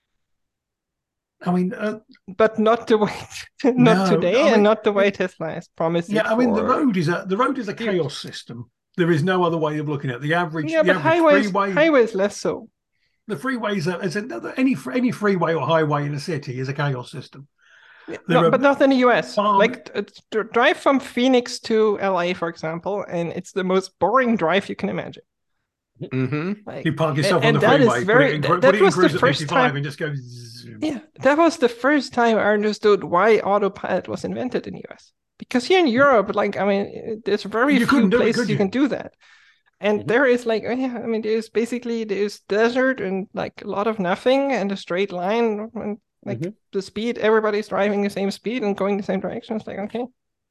Speaker 2: But not the way, today, and not the way Tesla has promised.
Speaker 4: Yeah, the road is a chaos system. There is no other way of looking at it. The average.
Speaker 2: Yeah, but highways less so.
Speaker 4: The freeways any freeway or highway in a city is a chaos system.
Speaker 2: But not in the US. Drive from Phoenix to LA, for example, and it's the most boring drive you can imagine.
Speaker 4: You park yourself on the freeway, that was the first time, and just go.
Speaker 2: Yeah, that was the first time I understood why autopilot was invented in the US. Because here in Europe, there's very few places you can do that. And there is there's desert and a lot of nothing and a straight line and the speed, everybody's driving the same speed and going the same direction. It's okay.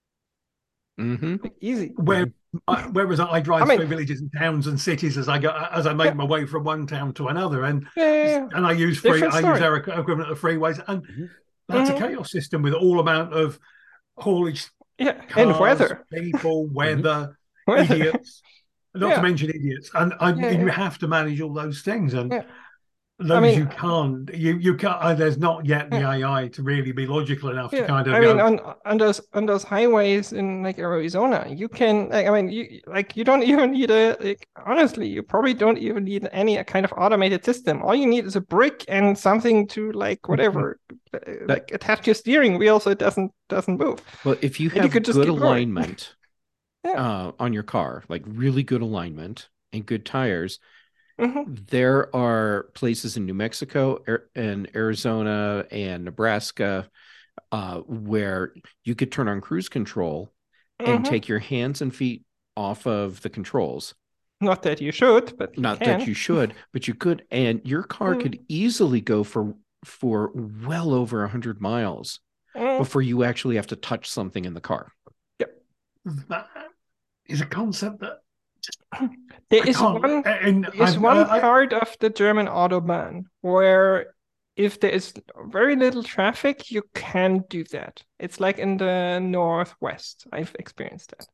Speaker 2: Easy.
Speaker 4: Whereas I drive through villages and towns and cities as I make my way from one town to another, and I use their equivalent of freeways, and that's a chaos system with all amount of haulage,
Speaker 2: cars, and weather,
Speaker 4: people, weather, idiots, not to mention idiots, and you have to manage all those things, and those you can't. You can't. There's not yet the AI to really be logical enough to kind of.
Speaker 2: I mean, on those highways in like Arizona, you can. Like, I mean, you don't even need honestly, you probably don't even need any kind of automated system. All you need is a brick and something to like whatever, like attach your steering wheel so it doesn't move.
Speaker 1: Well, if you have good alignment on your car, like really good alignment and good tires. There are places in New Mexico and Arizona and Nebraska where you could turn on cruise control and take your hands and feet off of the controls.
Speaker 2: Not that you should, but
Speaker 1: that you should, but you could, and your car could easily go for well over 100 miles before you actually have to touch something in the car.
Speaker 2: Yep,
Speaker 4: that is a concept that.
Speaker 2: There is one part of the German Autobahn where if there is very little traffic, you can do that. It's like in the northwest. I've experienced that.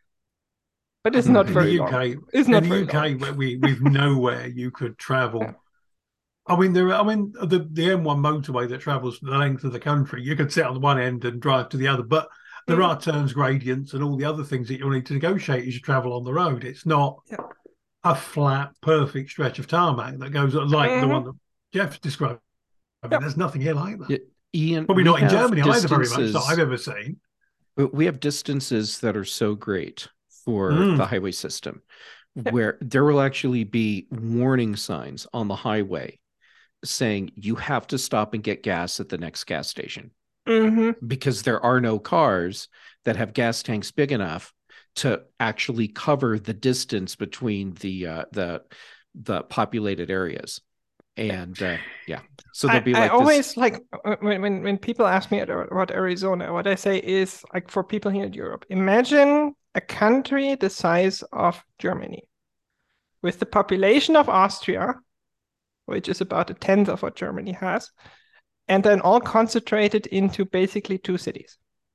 Speaker 2: But it's not very long. It's not very long.
Speaker 4: In the UK, we've nowhere you could travel. Yeah. I mean, the M1 motorway that travels the length of the country, you could sit on the one end and drive to the other, but there are turns, gradients, and all the other things that you'll need to negotiate as you travel on the road. It's not a flat, perfect stretch of tarmac that goes like the one that Jeff described. I mean, there's nothing here like that.
Speaker 1: Ian,
Speaker 4: probably not in Germany either, very much that I've ever seen.
Speaker 1: We have distances that are so great for the highway system where there will actually be warning signs on the highway saying you have to stop and get gas at the next gas station. Because there are no cars that have gas tanks big enough to actually cover the distance between the populated areas, and so there'll be like
Speaker 2: I always like when people ask me about Arizona, what I say is like for people here in Europe, imagine a country the size of Germany with the population of Austria, which is about a tenth of what Germany has. And then all concentrated into basically 2 cities.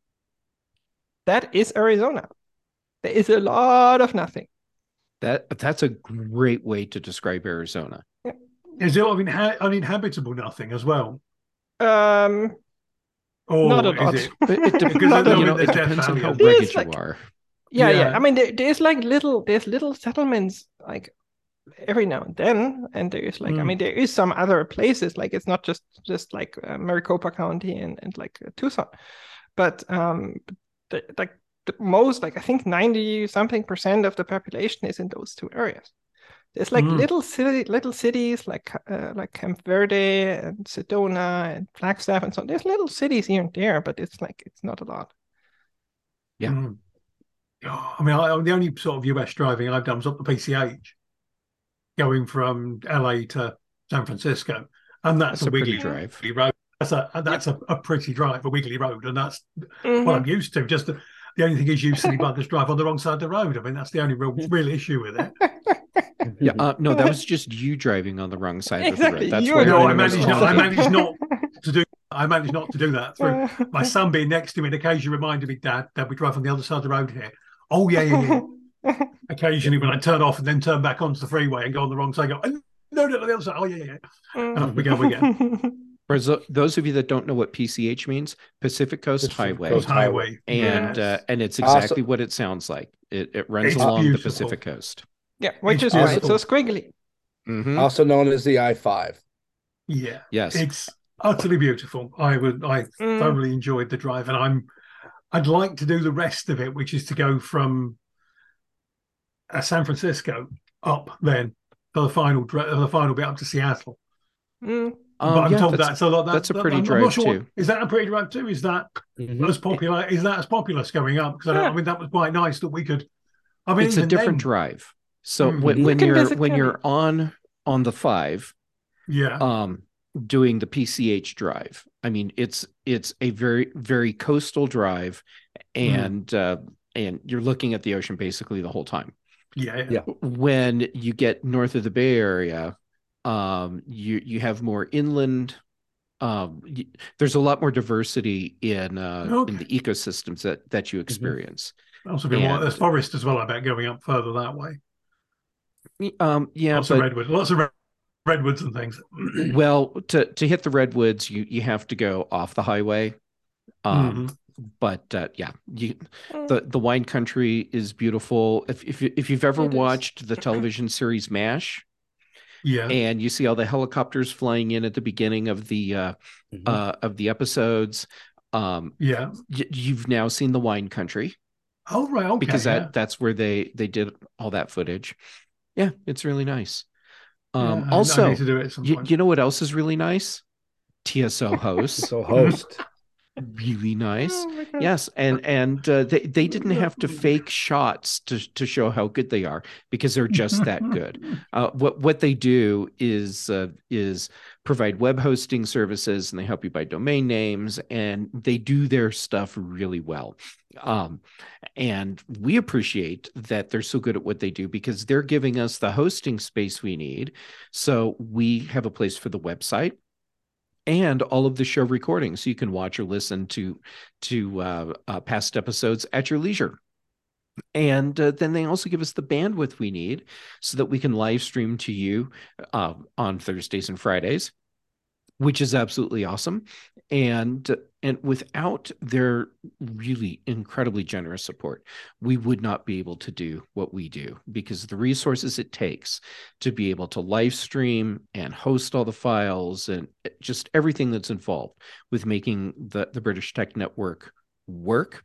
Speaker 2: That is Arizona. There is a lot of nothing.
Speaker 1: That's a great way to describe Arizona.
Speaker 2: Yeah.
Speaker 4: Is it uninhabitable nothing as well?
Speaker 2: Not a lot.
Speaker 1: It depends on how rugged you are.
Speaker 2: Yeah. I mean, there's little settlements like every now and then, and there is like I mean there is some other places, like it's not just like Maricopa County and like Tucson, but the most, like I think 90% of the population is in those 2 areas. There's like little cities like Camp Verde and Sedona and Flagstaff and so on. There's little cities here and there, but it's not a lot.
Speaker 1: I
Speaker 4: mean, the only sort of US driving I've done was up the PCH, going from LA to San Francisco, and that's a wiggly
Speaker 1: drive.
Speaker 4: Road. That's a pretty drive, a wiggly road, and that's what I'm used to. Just the only thing is usually brothers drive on the wrong side of the road. I mean, that's the only real issue with it.
Speaker 1: No, that was just you driving on the wrong side of the road. That's
Speaker 4: I managed not to do. I managed not to do that. Through my son being next to me, and occasionally reminded me, Dad, we drive on the other side of the road here. Oh yeah. Occasionally, when I turn off and then turn back onto the freeway and go on the wrong side, I go, no, the other side. Oh, yeah. And off we go again.
Speaker 1: For those of you that don't know what PCH means, Pacific Coast Highway. And it's exactly what it sounds like. It runs along the Pacific Coast.
Speaker 2: Yeah, which is why it's so squiggly.
Speaker 3: Also known as the I-5.
Speaker 4: Yeah.
Speaker 1: Yes.
Speaker 4: It's utterly beautiful. I thoroughly enjoyed the drive, and I'd like to do the rest of it, which is to go from San Francisco up then for the final bit up to Seattle. But I'm told that's a lot.
Speaker 1: That's a pretty drive too.
Speaker 4: Is that a pretty drive too? Is that as popular? Is that as popular going up? Because I mean that was quite nice that we could. I mean,
Speaker 1: it's a different drive. So when you're on the 5, doing the PCH drive, I mean it's a very, very coastal drive, and you're looking at the ocean basically the whole time.
Speaker 4: Yeah.
Speaker 1: When you get north of the Bay Area, you have more inland. There's a lot more diversity in the ecosystems that you experience.
Speaker 4: Also, there's forest as well. I bet going up further that way.
Speaker 1: Yeah,
Speaker 4: lots of redwood. redwoods and things.
Speaker 1: Well, to hit the redwoods, you have to go off the highway. But the wine country is beautiful. If you've ever watched the television series MASH, and you see all the helicopters flying in at the beginning of the episodes, you've now seen the wine country.
Speaker 4: Oh, right, okay,
Speaker 1: because that's where they did all that footage. Yeah, it's really nice. Also, I need to do it at some point. You know what else is really nice? TSO host. Really nice. Yes, and they didn't have to fake shots to show how good they are, because they're just that good. What they do is provide web hosting services, and they help you buy domain names, and they do their stuff really well. And we appreciate that they're so good at what they do, because they're giving us the hosting space we need, so we have a place for the website and all of the show recordings, so you can watch or listen to past episodes at your leisure. And then they also give us the bandwidth we need so that we can live stream to you on Thursdays and Fridays, which is absolutely awesome. And without their really incredibly generous support, we would not be able to do what we do, because the resources it takes to be able to live stream and host all the files and just everything that's involved with making the British Tech Network work,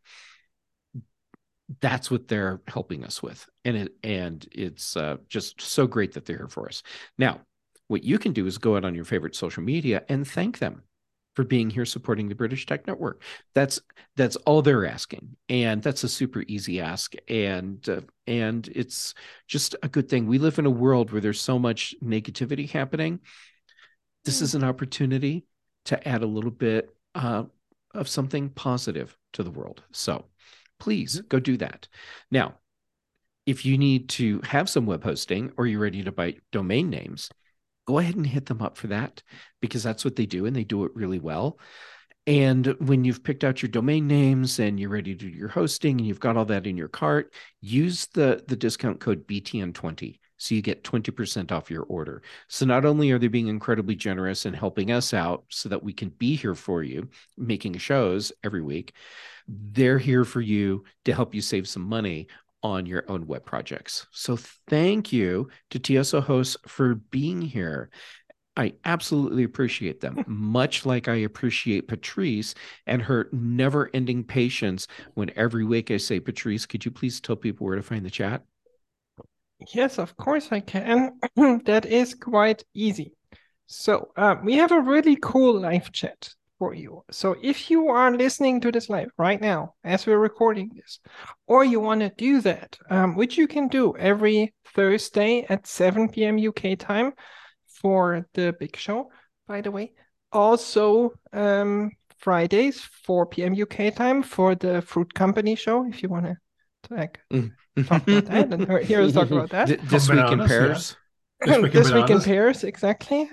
Speaker 1: that's what they're helping us with. And it's just so great that they're here for us. Now, what you can do is go out on your favorite social media and thank them for being here supporting the British Tech Network. That's all they're asking, and that's a super easy ask, and it's just a good thing. We live in a world where there's so much negativity happening. This is an opportunity to add a little bit of something positive to the world. So please go do that. Now, if you need to have some web hosting, or you're ready to buy domain names, go ahead and hit them up for that, because that's what they do, and they do it really well. And when you've picked out your domain names and you're ready to do your hosting and you've got all that in your cart, use the discount code BTN20, so you get 20% off your order. So not only are they being incredibly generous and helping us out so that we can be here for you, making shows every week, they're here for you to help you save some money on your own web projects. So thank you to TSO hosts for being here. I absolutely appreciate them, much like I appreciate Patrice and her never-ending patience when every week I say, Patrice, could you please tell people where to find the chat?
Speaker 2: Yes, of course I can. That is quite easy. So we have a really cool live chat for you. So if you are listening to this live right now as we're recording this, or you want to do that, which you can do every Thursday at 7 p.m. UK time for the big show, by the way. Also Fridays, 4 p.m. UK time for the Fruit Company show, if you want to talk about that and hear us talk about that.
Speaker 1: This week in Paris.
Speaker 2: Yeah. This week in Paris, exactly.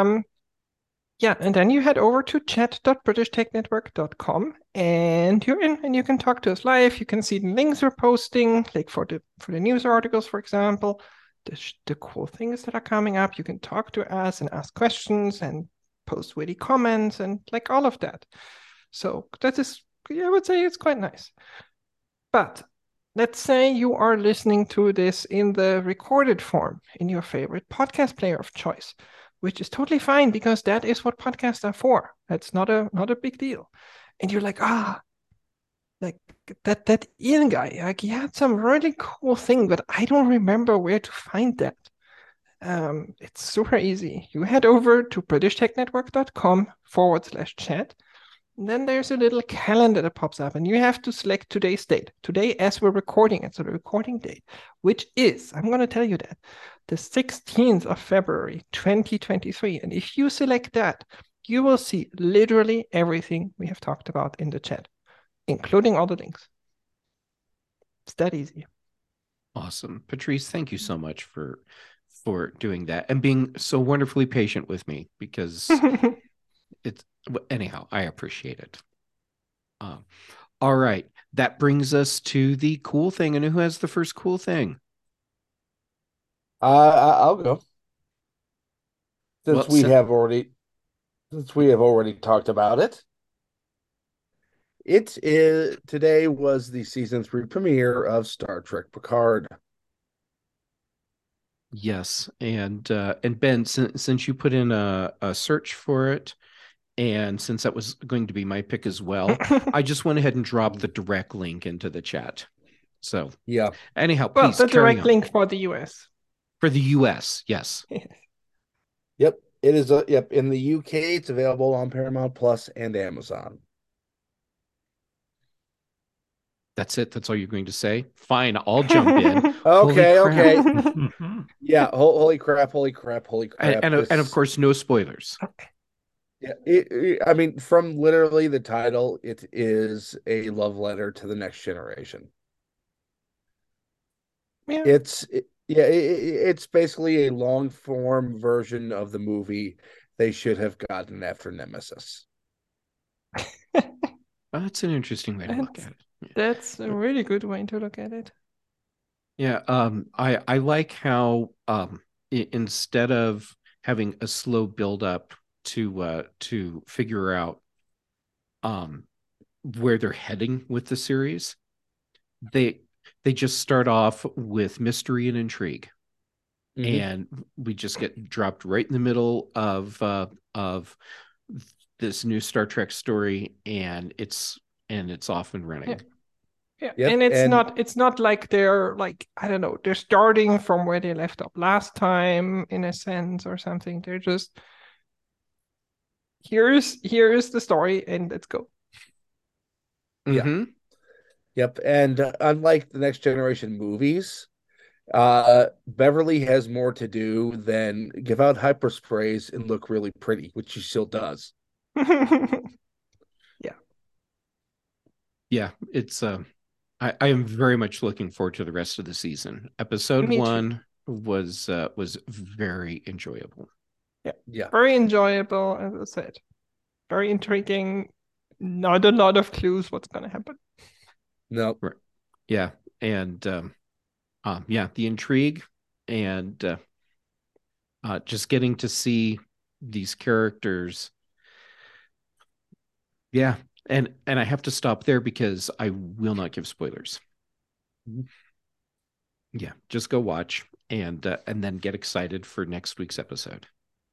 Speaker 2: Yeah, and then you head over to chat.britishtechnetwork.com and you're in, and you can talk to us live. You can see the links we're posting, like for the news articles, for example, the cool things that are coming up. You can talk to us and ask questions and post witty comments and like all of that. So that is, I would say it's quite nice. But let's say you are listening to this in the recorded form in your favorite podcast player of choice, which is totally fine, because that is what podcasts are for. That's not a big deal. And you're like, like that Ian guy, like he had some really cool thing, but I don't remember where to find that. It's super easy. You head over to britishtechnetwork.com/chat. And then there's a little calendar that pops up, and you have to select today's date. Today, as we're recording it, so the recording date, which is, I'm going to tell you that, the 16th of February, 2023. And if you select that, you will see literally everything we have talked about in the chat, including all the links. It's that easy.
Speaker 1: Awesome. Patrice, thank you so much for doing that and being so wonderfully patient with me, because anyhow, I appreciate it. All right. That brings us to the cool thing. And who has the first cool thing?
Speaker 3: I'll go. since we have already talked about it. Today was the season 3 premiere of Star Trek Picard.
Speaker 1: Yes, and Ben, since you put in a search for it, and since that was going to be my pick as well, I just went ahead and dropped the direct link into the chat. So
Speaker 3: yeah.
Speaker 1: Anyhow, please
Speaker 2: the
Speaker 1: carry
Speaker 2: direct
Speaker 1: on.
Speaker 2: link for the US.
Speaker 1: For the US, yes.
Speaker 3: Yep, it is. Yep, in the UK, it's available on Paramount Plus and Amazon.
Speaker 1: That's it. That's all you're going to say. Fine, I'll jump in.
Speaker 3: Okay. Yeah. Holy crap!
Speaker 1: And of course, no spoilers.
Speaker 3: Yeah. I mean, from literally the title, it is a love letter to the next generation.
Speaker 2: Yeah.
Speaker 3: It's basically a long form version of the movie they should have gotten after Nemesis.
Speaker 1: That's an interesting way to look at it.
Speaker 2: That's a really good way to look at it.
Speaker 1: Yeah, I like how instead of having a slow build up to figure out where they're heading with the series, they just start off with mystery and intrigue. Mm-hmm. And we just get dropped right in the middle of this new Star Trek story, and it's off and running.
Speaker 2: Yeah. Yep. And it's not like they're like, I don't know, they're starting from where they left off last time in a sense or something. They're just here's the story and let's go.
Speaker 1: Mm-hmm.
Speaker 3: Yeah. Yep. And unlike the Next Generation movies, Beverly has more to do than give out hypersprays and look really pretty, which she still does.
Speaker 1: Yeah, it's I am very much looking forward to the rest of the season. Episode 1 was very enjoyable.
Speaker 2: Yeah, very enjoyable, as I said. Very intriguing. Not a lot of clues what's going to happen.
Speaker 3: No.
Speaker 1: Right. Yeah, and the intrigue and just getting to see these characters. Yeah, and I have to stop there because I will not give spoilers. Mm-hmm. Yeah, just go watch and then get excited for next week's episode.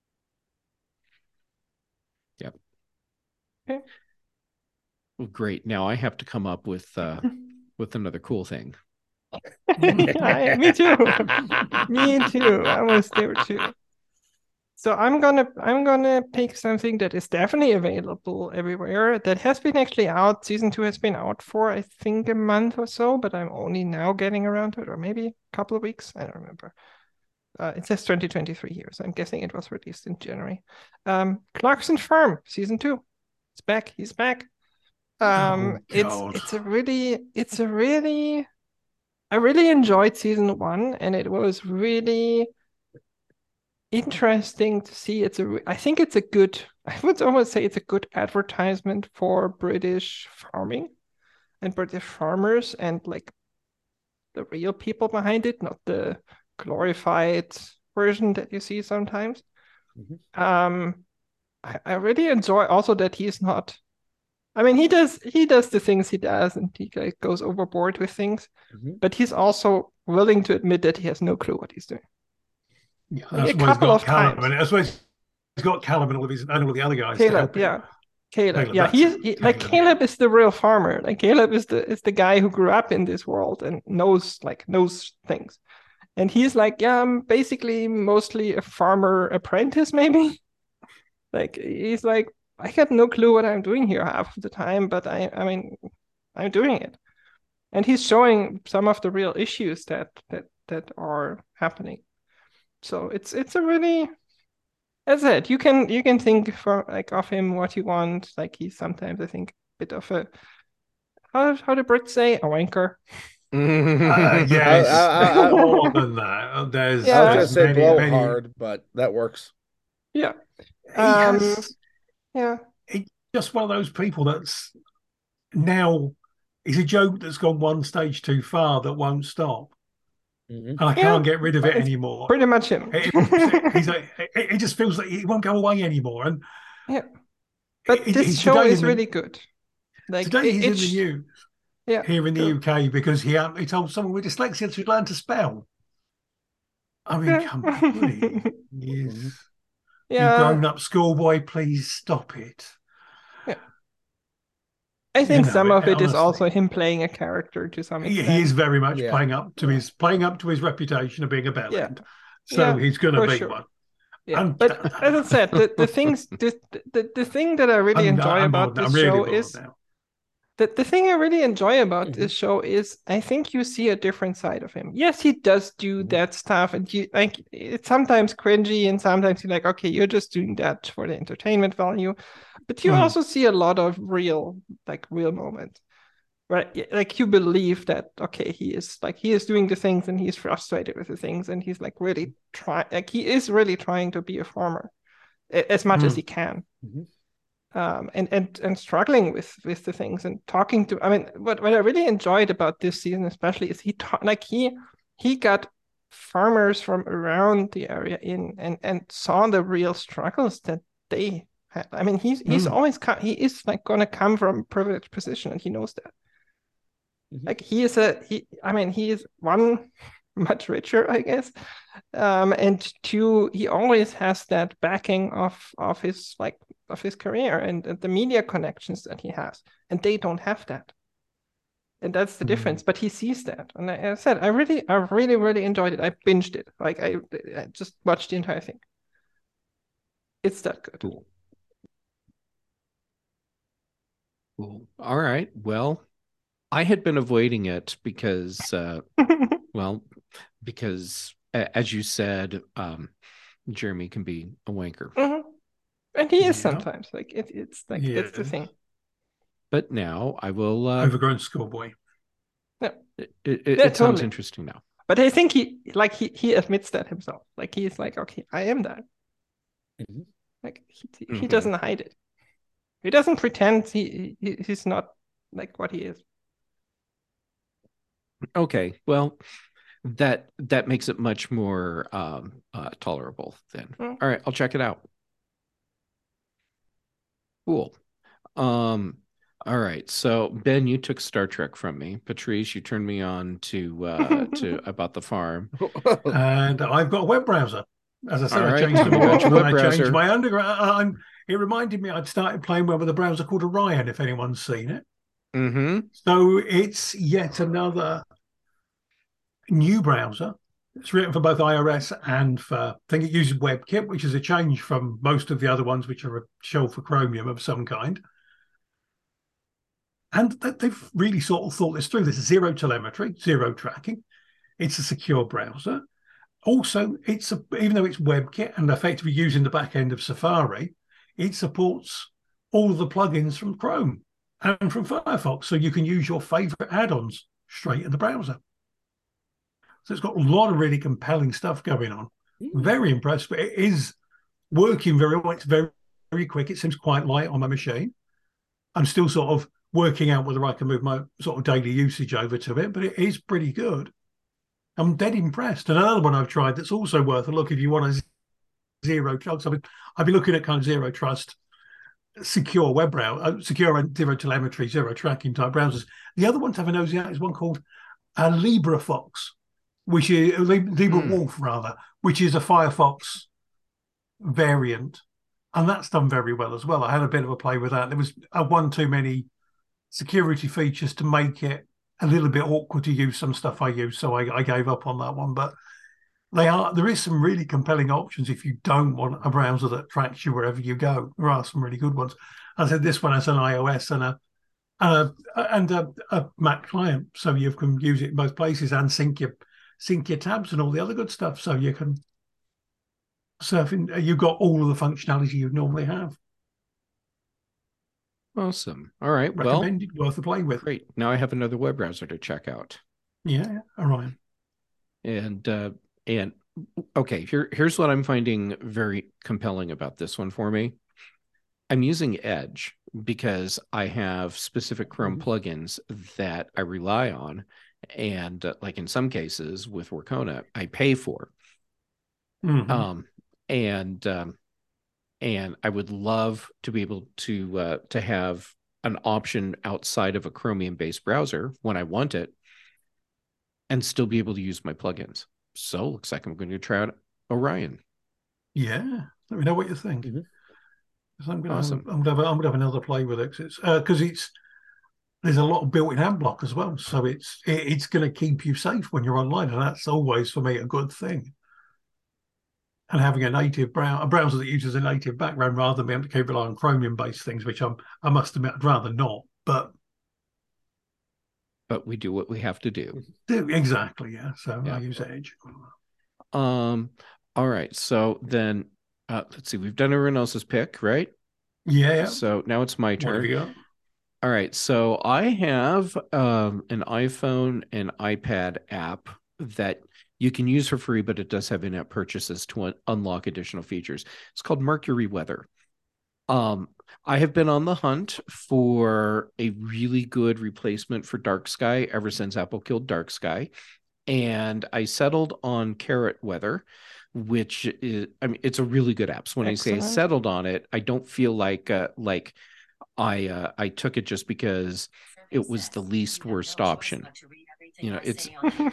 Speaker 1: Yep.
Speaker 2: Okay.
Speaker 1: Well, great. Now I have to come up with another cool thing.
Speaker 2: Yeah, me too. Me too. I was there too. So I'm gonna pick something that is definitely available everywhere. That has been actually out. Season 2 has been out for I think a month or so, but I'm only now getting around to it, or maybe a couple of weeks. I don't remember. It says 2023 here, so I'm guessing it was released in January. Clarkson Farm Season 2. It's back. He's back. It's a really I really enjoyed Season 1, and it was really interesting to see. I think it's a good, I would almost say it's a good advertisement for British farming and British farmers and like the real people behind it, not the glorified version that you see sometimes. Mm-hmm. I really enjoy also that he's not, I mean, he does the things he does and he like, goes overboard with things, mm-hmm. but he's also willing to admit that he has no clue what he's doing.
Speaker 4: Yeah, that's why he's got Callum, and that's why he's got Callum and all the other guys.
Speaker 2: Caleb. Yeah, Caleb is the real farmer. Like Caleb is the guy who grew up in this world and knows things. And he's like, yeah, I'm basically mostly a farmer apprentice, maybe. Like he's like, I have no clue what I'm doing here half of the time, but I mean, I'm doing it. And he's showing some of the real issues that are happening. So it's a really, as I said, you can think for like of him what you want. Like he's sometimes I think a bit of a how do Brits say a wanker.
Speaker 4: Yes, more than that. There's
Speaker 3: I was gonna say blowhard, but that works.
Speaker 2: Yeah.
Speaker 4: He's just one of those people that's now he's a joke that's gone one stage too far that won't stop. and I can't get rid of it anymore.
Speaker 2: Pretty much him.
Speaker 4: It just feels like it won't go away anymore. And
Speaker 2: yeah, but this show is really good.
Speaker 4: Like today he's in the news.
Speaker 2: Yeah,
Speaker 4: here in the UK because he told someone with dyslexia to learn to spell. I mean, come on, please. Yeah. You grown-up schoolboy, please stop it.
Speaker 2: Yeah. I think some of it is also him playing a character to some extent.
Speaker 4: He is very much playing up to his reputation of being a bellend. So he's going to be one.
Speaker 2: Yeah, but as I said, the thing that I really enjoy about this show is the thing I really enjoy about this show is I think you see a different side of him. Yes, he does do that stuff, and it's sometimes cringy, and sometimes you're like, okay, you're just doing that for the entertainment value. But you also see a lot of real moments, right? Like you believe that, okay, he is doing the things, and he's frustrated with the things, and he's really he is really trying to be a farmer as much as he can. And struggling with the things and talking to. I mean, what I really enjoyed about this season, especially, is he got farmers from around the area in and saw the real struggles that they had. I mean, he's always he is going to come from a privileged position, and he knows that. Like he is one much richer, I guess, and two, he always has that backing of his career and the media connections that he has, and they don't have that, and that's the difference. But he sees that, and I said I really enjoyed it. I binged it. Like I just watched the entire thing. It's that good.
Speaker 1: Cool. All right. Well, I had been avoiding it because because as you said, Jeremy can be a wanker.
Speaker 2: And he is sometimes. It's the thing.
Speaker 1: But now I will
Speaker 4: overgrown schoolboy.
Speaker 1: No, it sounds interesting now.
Speaker 2: But I think he admits that himself. Like he's like, okay, I am that. Like he doesn't hide it. He doesn't pretend he's not like what he is.
Speaker 1: Okay, well, that makes it much more tolerable then. All right, I'll check it out. Cool. All right, so Ben, you took Star Trek from me. Patrice, you turned me on to About the Farm,
Speaker 4: and I've got a web browser. As I said,
Speaker 1: right.
Speaker 4: I changed my underground. It reminded me I'd started playing with a browser called Orion, if anyone's seen it. So it's yet another new browser. It's written for both iOS and I think it uses WebKit, which is a change from most of the other ones, which are a shell for Chromium of some kind. And they've really sort of thought this through. There's zero telemetry, zero tracking. It's a secure browser. Also, even though it's WebKit and effectively using the back end of Safari, it supports all of the plugins from Chrome and from Firefox. So you can use your favorite add-ons straight in the browser. So it's got a lot of really compelling stuff going on. Very impressed, but it is working very well. It's very, very quick. It seems quite light on my machine. I'm still sort of working out whether I can move my sort of daily usage over to it, but it is pretty good. I'm dead impressed. And another one I've tried that's also worth a look if you want a zero trust. I'd be looking at kind of zero trust, secure web browser, secure and zero telemetry, zero tracking type browsers. The other one to have a nosy at is one called LibreFox, which is LibreWolf rather, which is a Firefox variant, and that's done very well as well. I had a bit of a play with that. There was one too many security features to make it a little bit awkward to use some stuff I use, so I gave up on that one. But there is some really compelling options if you don't want a browser that tracks you wherever you go. There are some really good ones. I said this one has an iOS and a Mac client, so you can use it in both places and sync your tabs and all the other good stuff, so you can surf in. You've got all of the functionality you'd normally have.
Speaker 1: Awesome. All right.
Speaker 4: Recommended, worth a play with.
Speaker 1: Great. Now I have another web browser to check out.
Speaker 4: Yeah, Orion.
Speaker 1: And okay, here's what I'm finding very compelling about this one for me. I'm using Edge because I have specific Chrome plugins that I rely on, and like in some cases with Workona, I pay for.
Speaker 4: Mhm.
Speaker 1: And I would love to be able to have an option outside of a Chromium-based browser when I want it, and still be able to use my plugins. So looks like I'm going to try out Orion.
Speaker 4: Yeah, let me know what you think.
Speaker 3: Mhm.
Speaker 4: 'Cause I'm gonna
Speaker 1: Awesome.
Speaker 4: I'm gonna have another play with it because it's there's a lot of built-in ad block as well, so it's going to keep you safe when you're online, and that's always for me a good thing. And having a native a browser that uses a native background rather than being able to keep relying on Chromium-based things, which I must admit I'd rather not, but
Speaker 1: we do what we have to do.
Speaker 4: exactly, yeah. So
Speaker 1: Yeah.
Speaker 4: I use Edge.
Speaker 1: All right. So then let's see. We've done everyone else's pick, right?
Speaker 4: Yeah.
Speaker 1: So now it's my
Speaker 4: What have
Speaker 1: turn.
Speaker 4: you got?
Speaker 1: All right. So I have an iPhone and iPad app that you can use for free, but it does have in-app purchases to unlock additional features. It's called Mercury Weather. I have been on the hunt for a really good replacement for Dark Sky ever since Apple killed Dark Sky. And I settled on Carrot Weather, which is, I mean, it's a really good app. So when I say I
Speaker 2: Excellent.
Speaker 1: settled on it, I don't feel like I took it just because it was the least worst option. You know, it's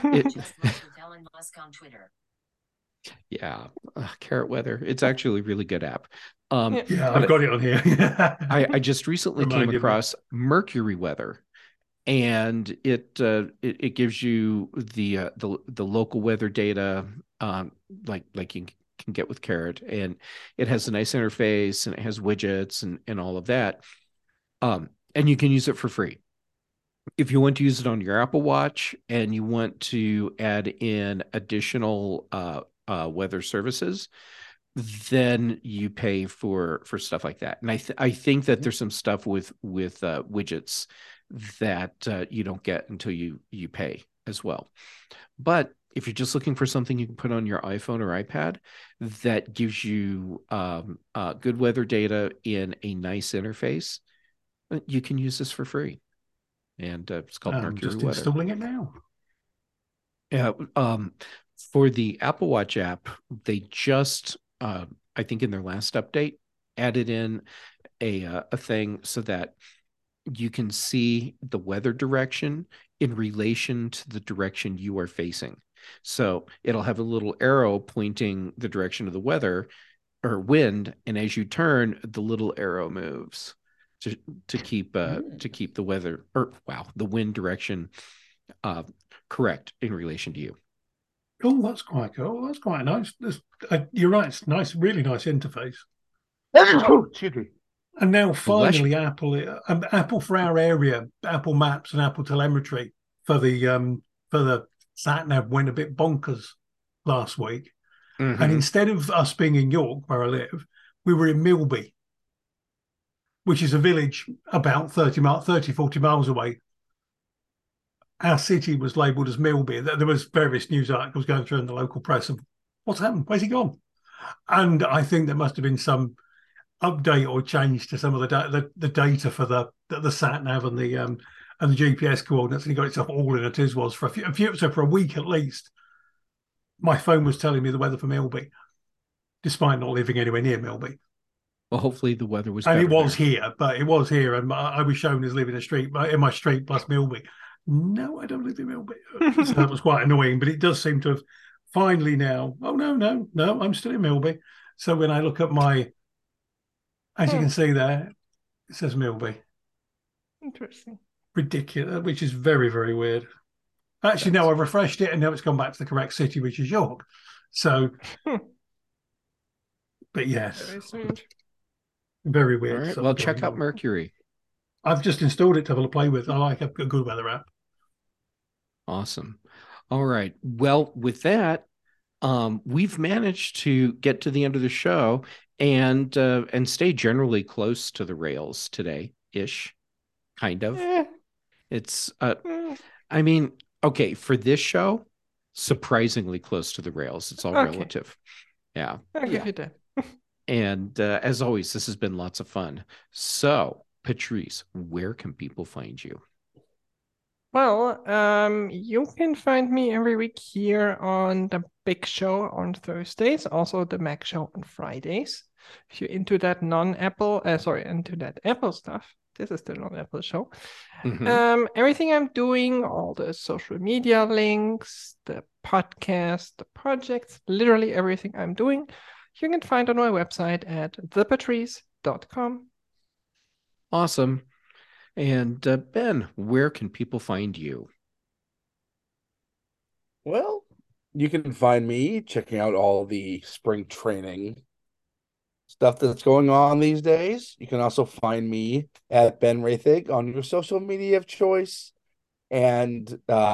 Speaker 1: yeah, Carrot Weather. It's actually a really good app.
Speaker 4: Yeah, I've got it on here.
Speaker 1: I just recently came
Speaker 4: Reminded me.
Speaker 1: across Mercury Weather, and it gives you the local weather data, like you can get with Carrot, and it has a nice interface and it has widgets and all of that. And you can use it for free. If you want to use it on your Apple Watch and you want to add in additional weather services, then you pay for stuff like that. And I think that there's some stuff with widgets that you don't get until you pay as well. But if you're just looking for something you can put on your iPhone or iPad that gives you good weather data in a nice interface, you can use this for free. And it's called
Speaker 4: I'm
Speaker 1: Mercury
Speaker 4: just
Speaker 1: Weather.
Speaker 4: installing it now.
Speaker 1: Yeah. For the Apple Watch app, they just, I think in their last update, added in a thing so that you can see the weather direction in relation to the direction you are facing. So it'll have a little arrow pointing the direction of the weather or wind, and as you turn, the little arrow moves to keep the weather the wind direction correct in relation to you.
Speaker 4: Oh, that's quite cool. That's quite nice. You're right. It's nice, really nice interface.
Speaker 3: Excuse me.
Speaker 4: And now
Speaker 1: Bless you.
Speaker 4: finally, Apple for our area, Apple Maps and Apple Telemetry for the sat nav went a bit bonkers last week.
Speaker 1: Mhm.
Speaker 4: And instead of us being in York, where I live, we were in Milby, which is a village about 40 miles away. Our city was labelled as Milby. There was various news articles going through in the local press of what's happened, where's he gone? And I think there must have been some update or change to some of the data for the sat nav and the GPS coordinates, and he got itself all in a Tiswas for for a week at least. My phone was telling me the weather for Milby, despite not living anywhere near Milby.
Speaker 1: Well, hopefully the weather was
Speaker 4: And
Speaker 1: better
Speaker 4: it was
Speaker 1: there.
Speaker 4: here, but it was here, and I was shown as living in my street plus Milby. No, I don't live in Milby. So that was quite annoying, but it does seem to have finally now. Oh no, I'm still in Milby. So when I look at as you can see there, it says Milby.
Speaker 2: Interesting.
Speaker 4: Ridiculous, which is very, very weird. Actually, no, I've refreshed it and now it's gone back to the correct city, which is York. So, but yes,
Speaker 2: Very strange.
Speaker 4: very weird.
Speaker 1: All right. Well, check out Mercury.
Speaker 4: I've just installed it to have a play with. I like a good weather app.
Speaker 1: Awesome. All right. Well, with that, we've managed to get to the end of the show and stay generally close to the rails today, ish, kind of. It's I mean, okay, for this show, surprisingly close to the rails. It's all relative. Yeah.
Speaker 2: I'll give you that.
Speaker 1: And as always, this has been lots of fun. So, Patrice, where can people find you?
Speaker 2: Well, you can find me every week here on the Big Show on Thursdays, also the Mac Show on Fridays. If you're into that into that Apple stuff, this is the non-Apple show. Everything I'm doing, all the social media links, the podcast, the projects, literally everything I'm doing, you can find on my website at thepatrice.com.
Speaker 1: Awesome. And Ben, where can people find you?
Speaker 3: Well, you can find me checking out all the spring training stuff that's going on these days. You can also find me at Ben Rathig on your social media of choice, and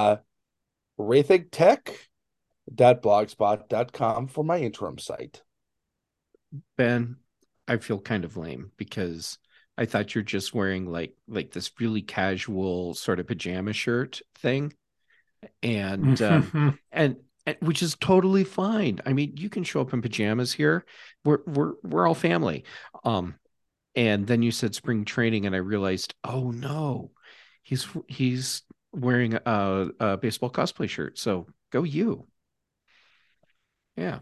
Speaker 3: rathigtech.blogspot.com for my interim site.
Speaker 1: Ben, I feel kind of lame because I thought you're just wearing like this really casual sort of pajama shirt thing, and and which is totally fine. I mean, you can show up in pajamas here. We're all family. And then you said spring training, and I realized, oh no, he's wearing a baseball cosplay shirt. So go you. Yeah.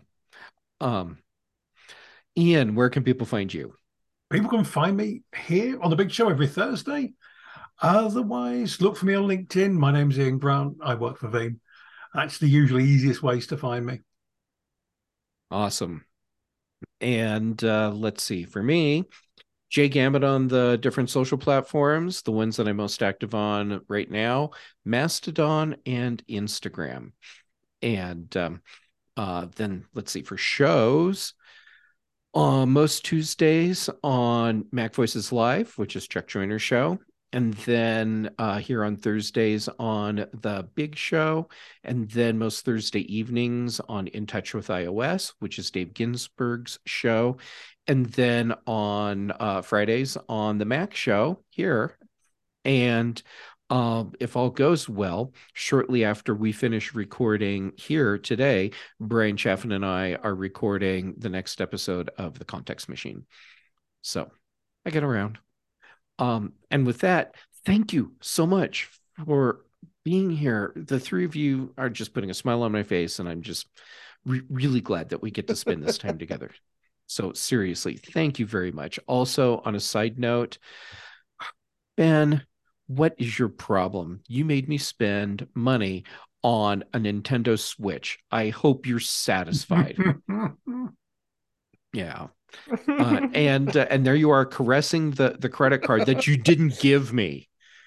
Speaker 1: Ian, where can people find you?
Speaker 4: People can find me here on the Big Show every Thursday. Otherwise, look for me on LinkedIn. My name's Ian Grant. I work for Veeam. That's the usually easiest ways to find me.
Speaker 1: Awesome. And let's see. For me, Jay Gambit on the different social platforms, the ones that I'm most active on right now, Mastodon and Instagram. And then let's see, for shows, most Tuesdays on Mac Voices Live, which is Chuck Joyner's show. And then here on Thursdays on The Big Show. And then most Thursday evenings on In Touch with iOS, which is Dave Ginsburg's show. And then on Fridays on The Mac Show here. And if all goes well, shortly after we finish recording here today, Brian Chaffin and I are recording the next episode of The Context Machine. So I get around. And with that, thank you so much for being here. The three of you are just putting a smile on my face, and I'm just really glad that we get to spend this time together. So seriously, thank you very much. Also, on a side note, Ben, what is your problem? You made me spend money on a Nintendo Switch. I hope you're satisfied. Yeah. And there you are caressing the credit card that you didn't give me.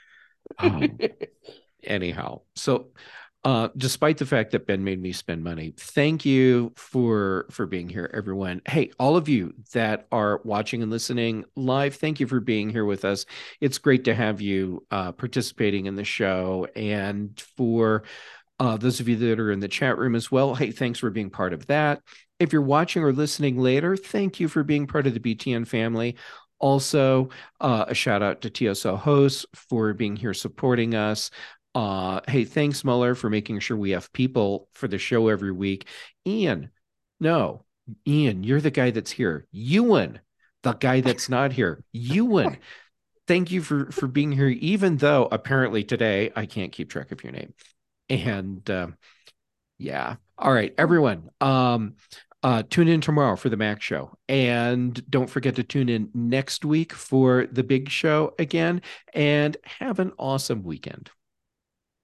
Speaker 1: Anyhow, so despite the fact that Ben made me spend money, thank you for being here, everyone. Hey, all of you that are watching and listening live, thank you for being here with us. It's great to have you participating in the show. And for those of you that are in the chat room as well, hey, thanks for being part of that. If you're watching or listening later, thank you for being part of the BTN family. Also, a shout out to TSL hosts for being here supporting us. Hey, thanks, Muller, for making sure we have people for the show every week. Ian, you're the guy that's here. Ewan, the guy that's not here. Ewan, thank you for being here, even though apparently today I can't keep track of your name. And yeah. All right, everyone. Tune in tomorrow for the Mac Show. And don't forget to tune in next week for the Big Show again. And have an awesome weekend.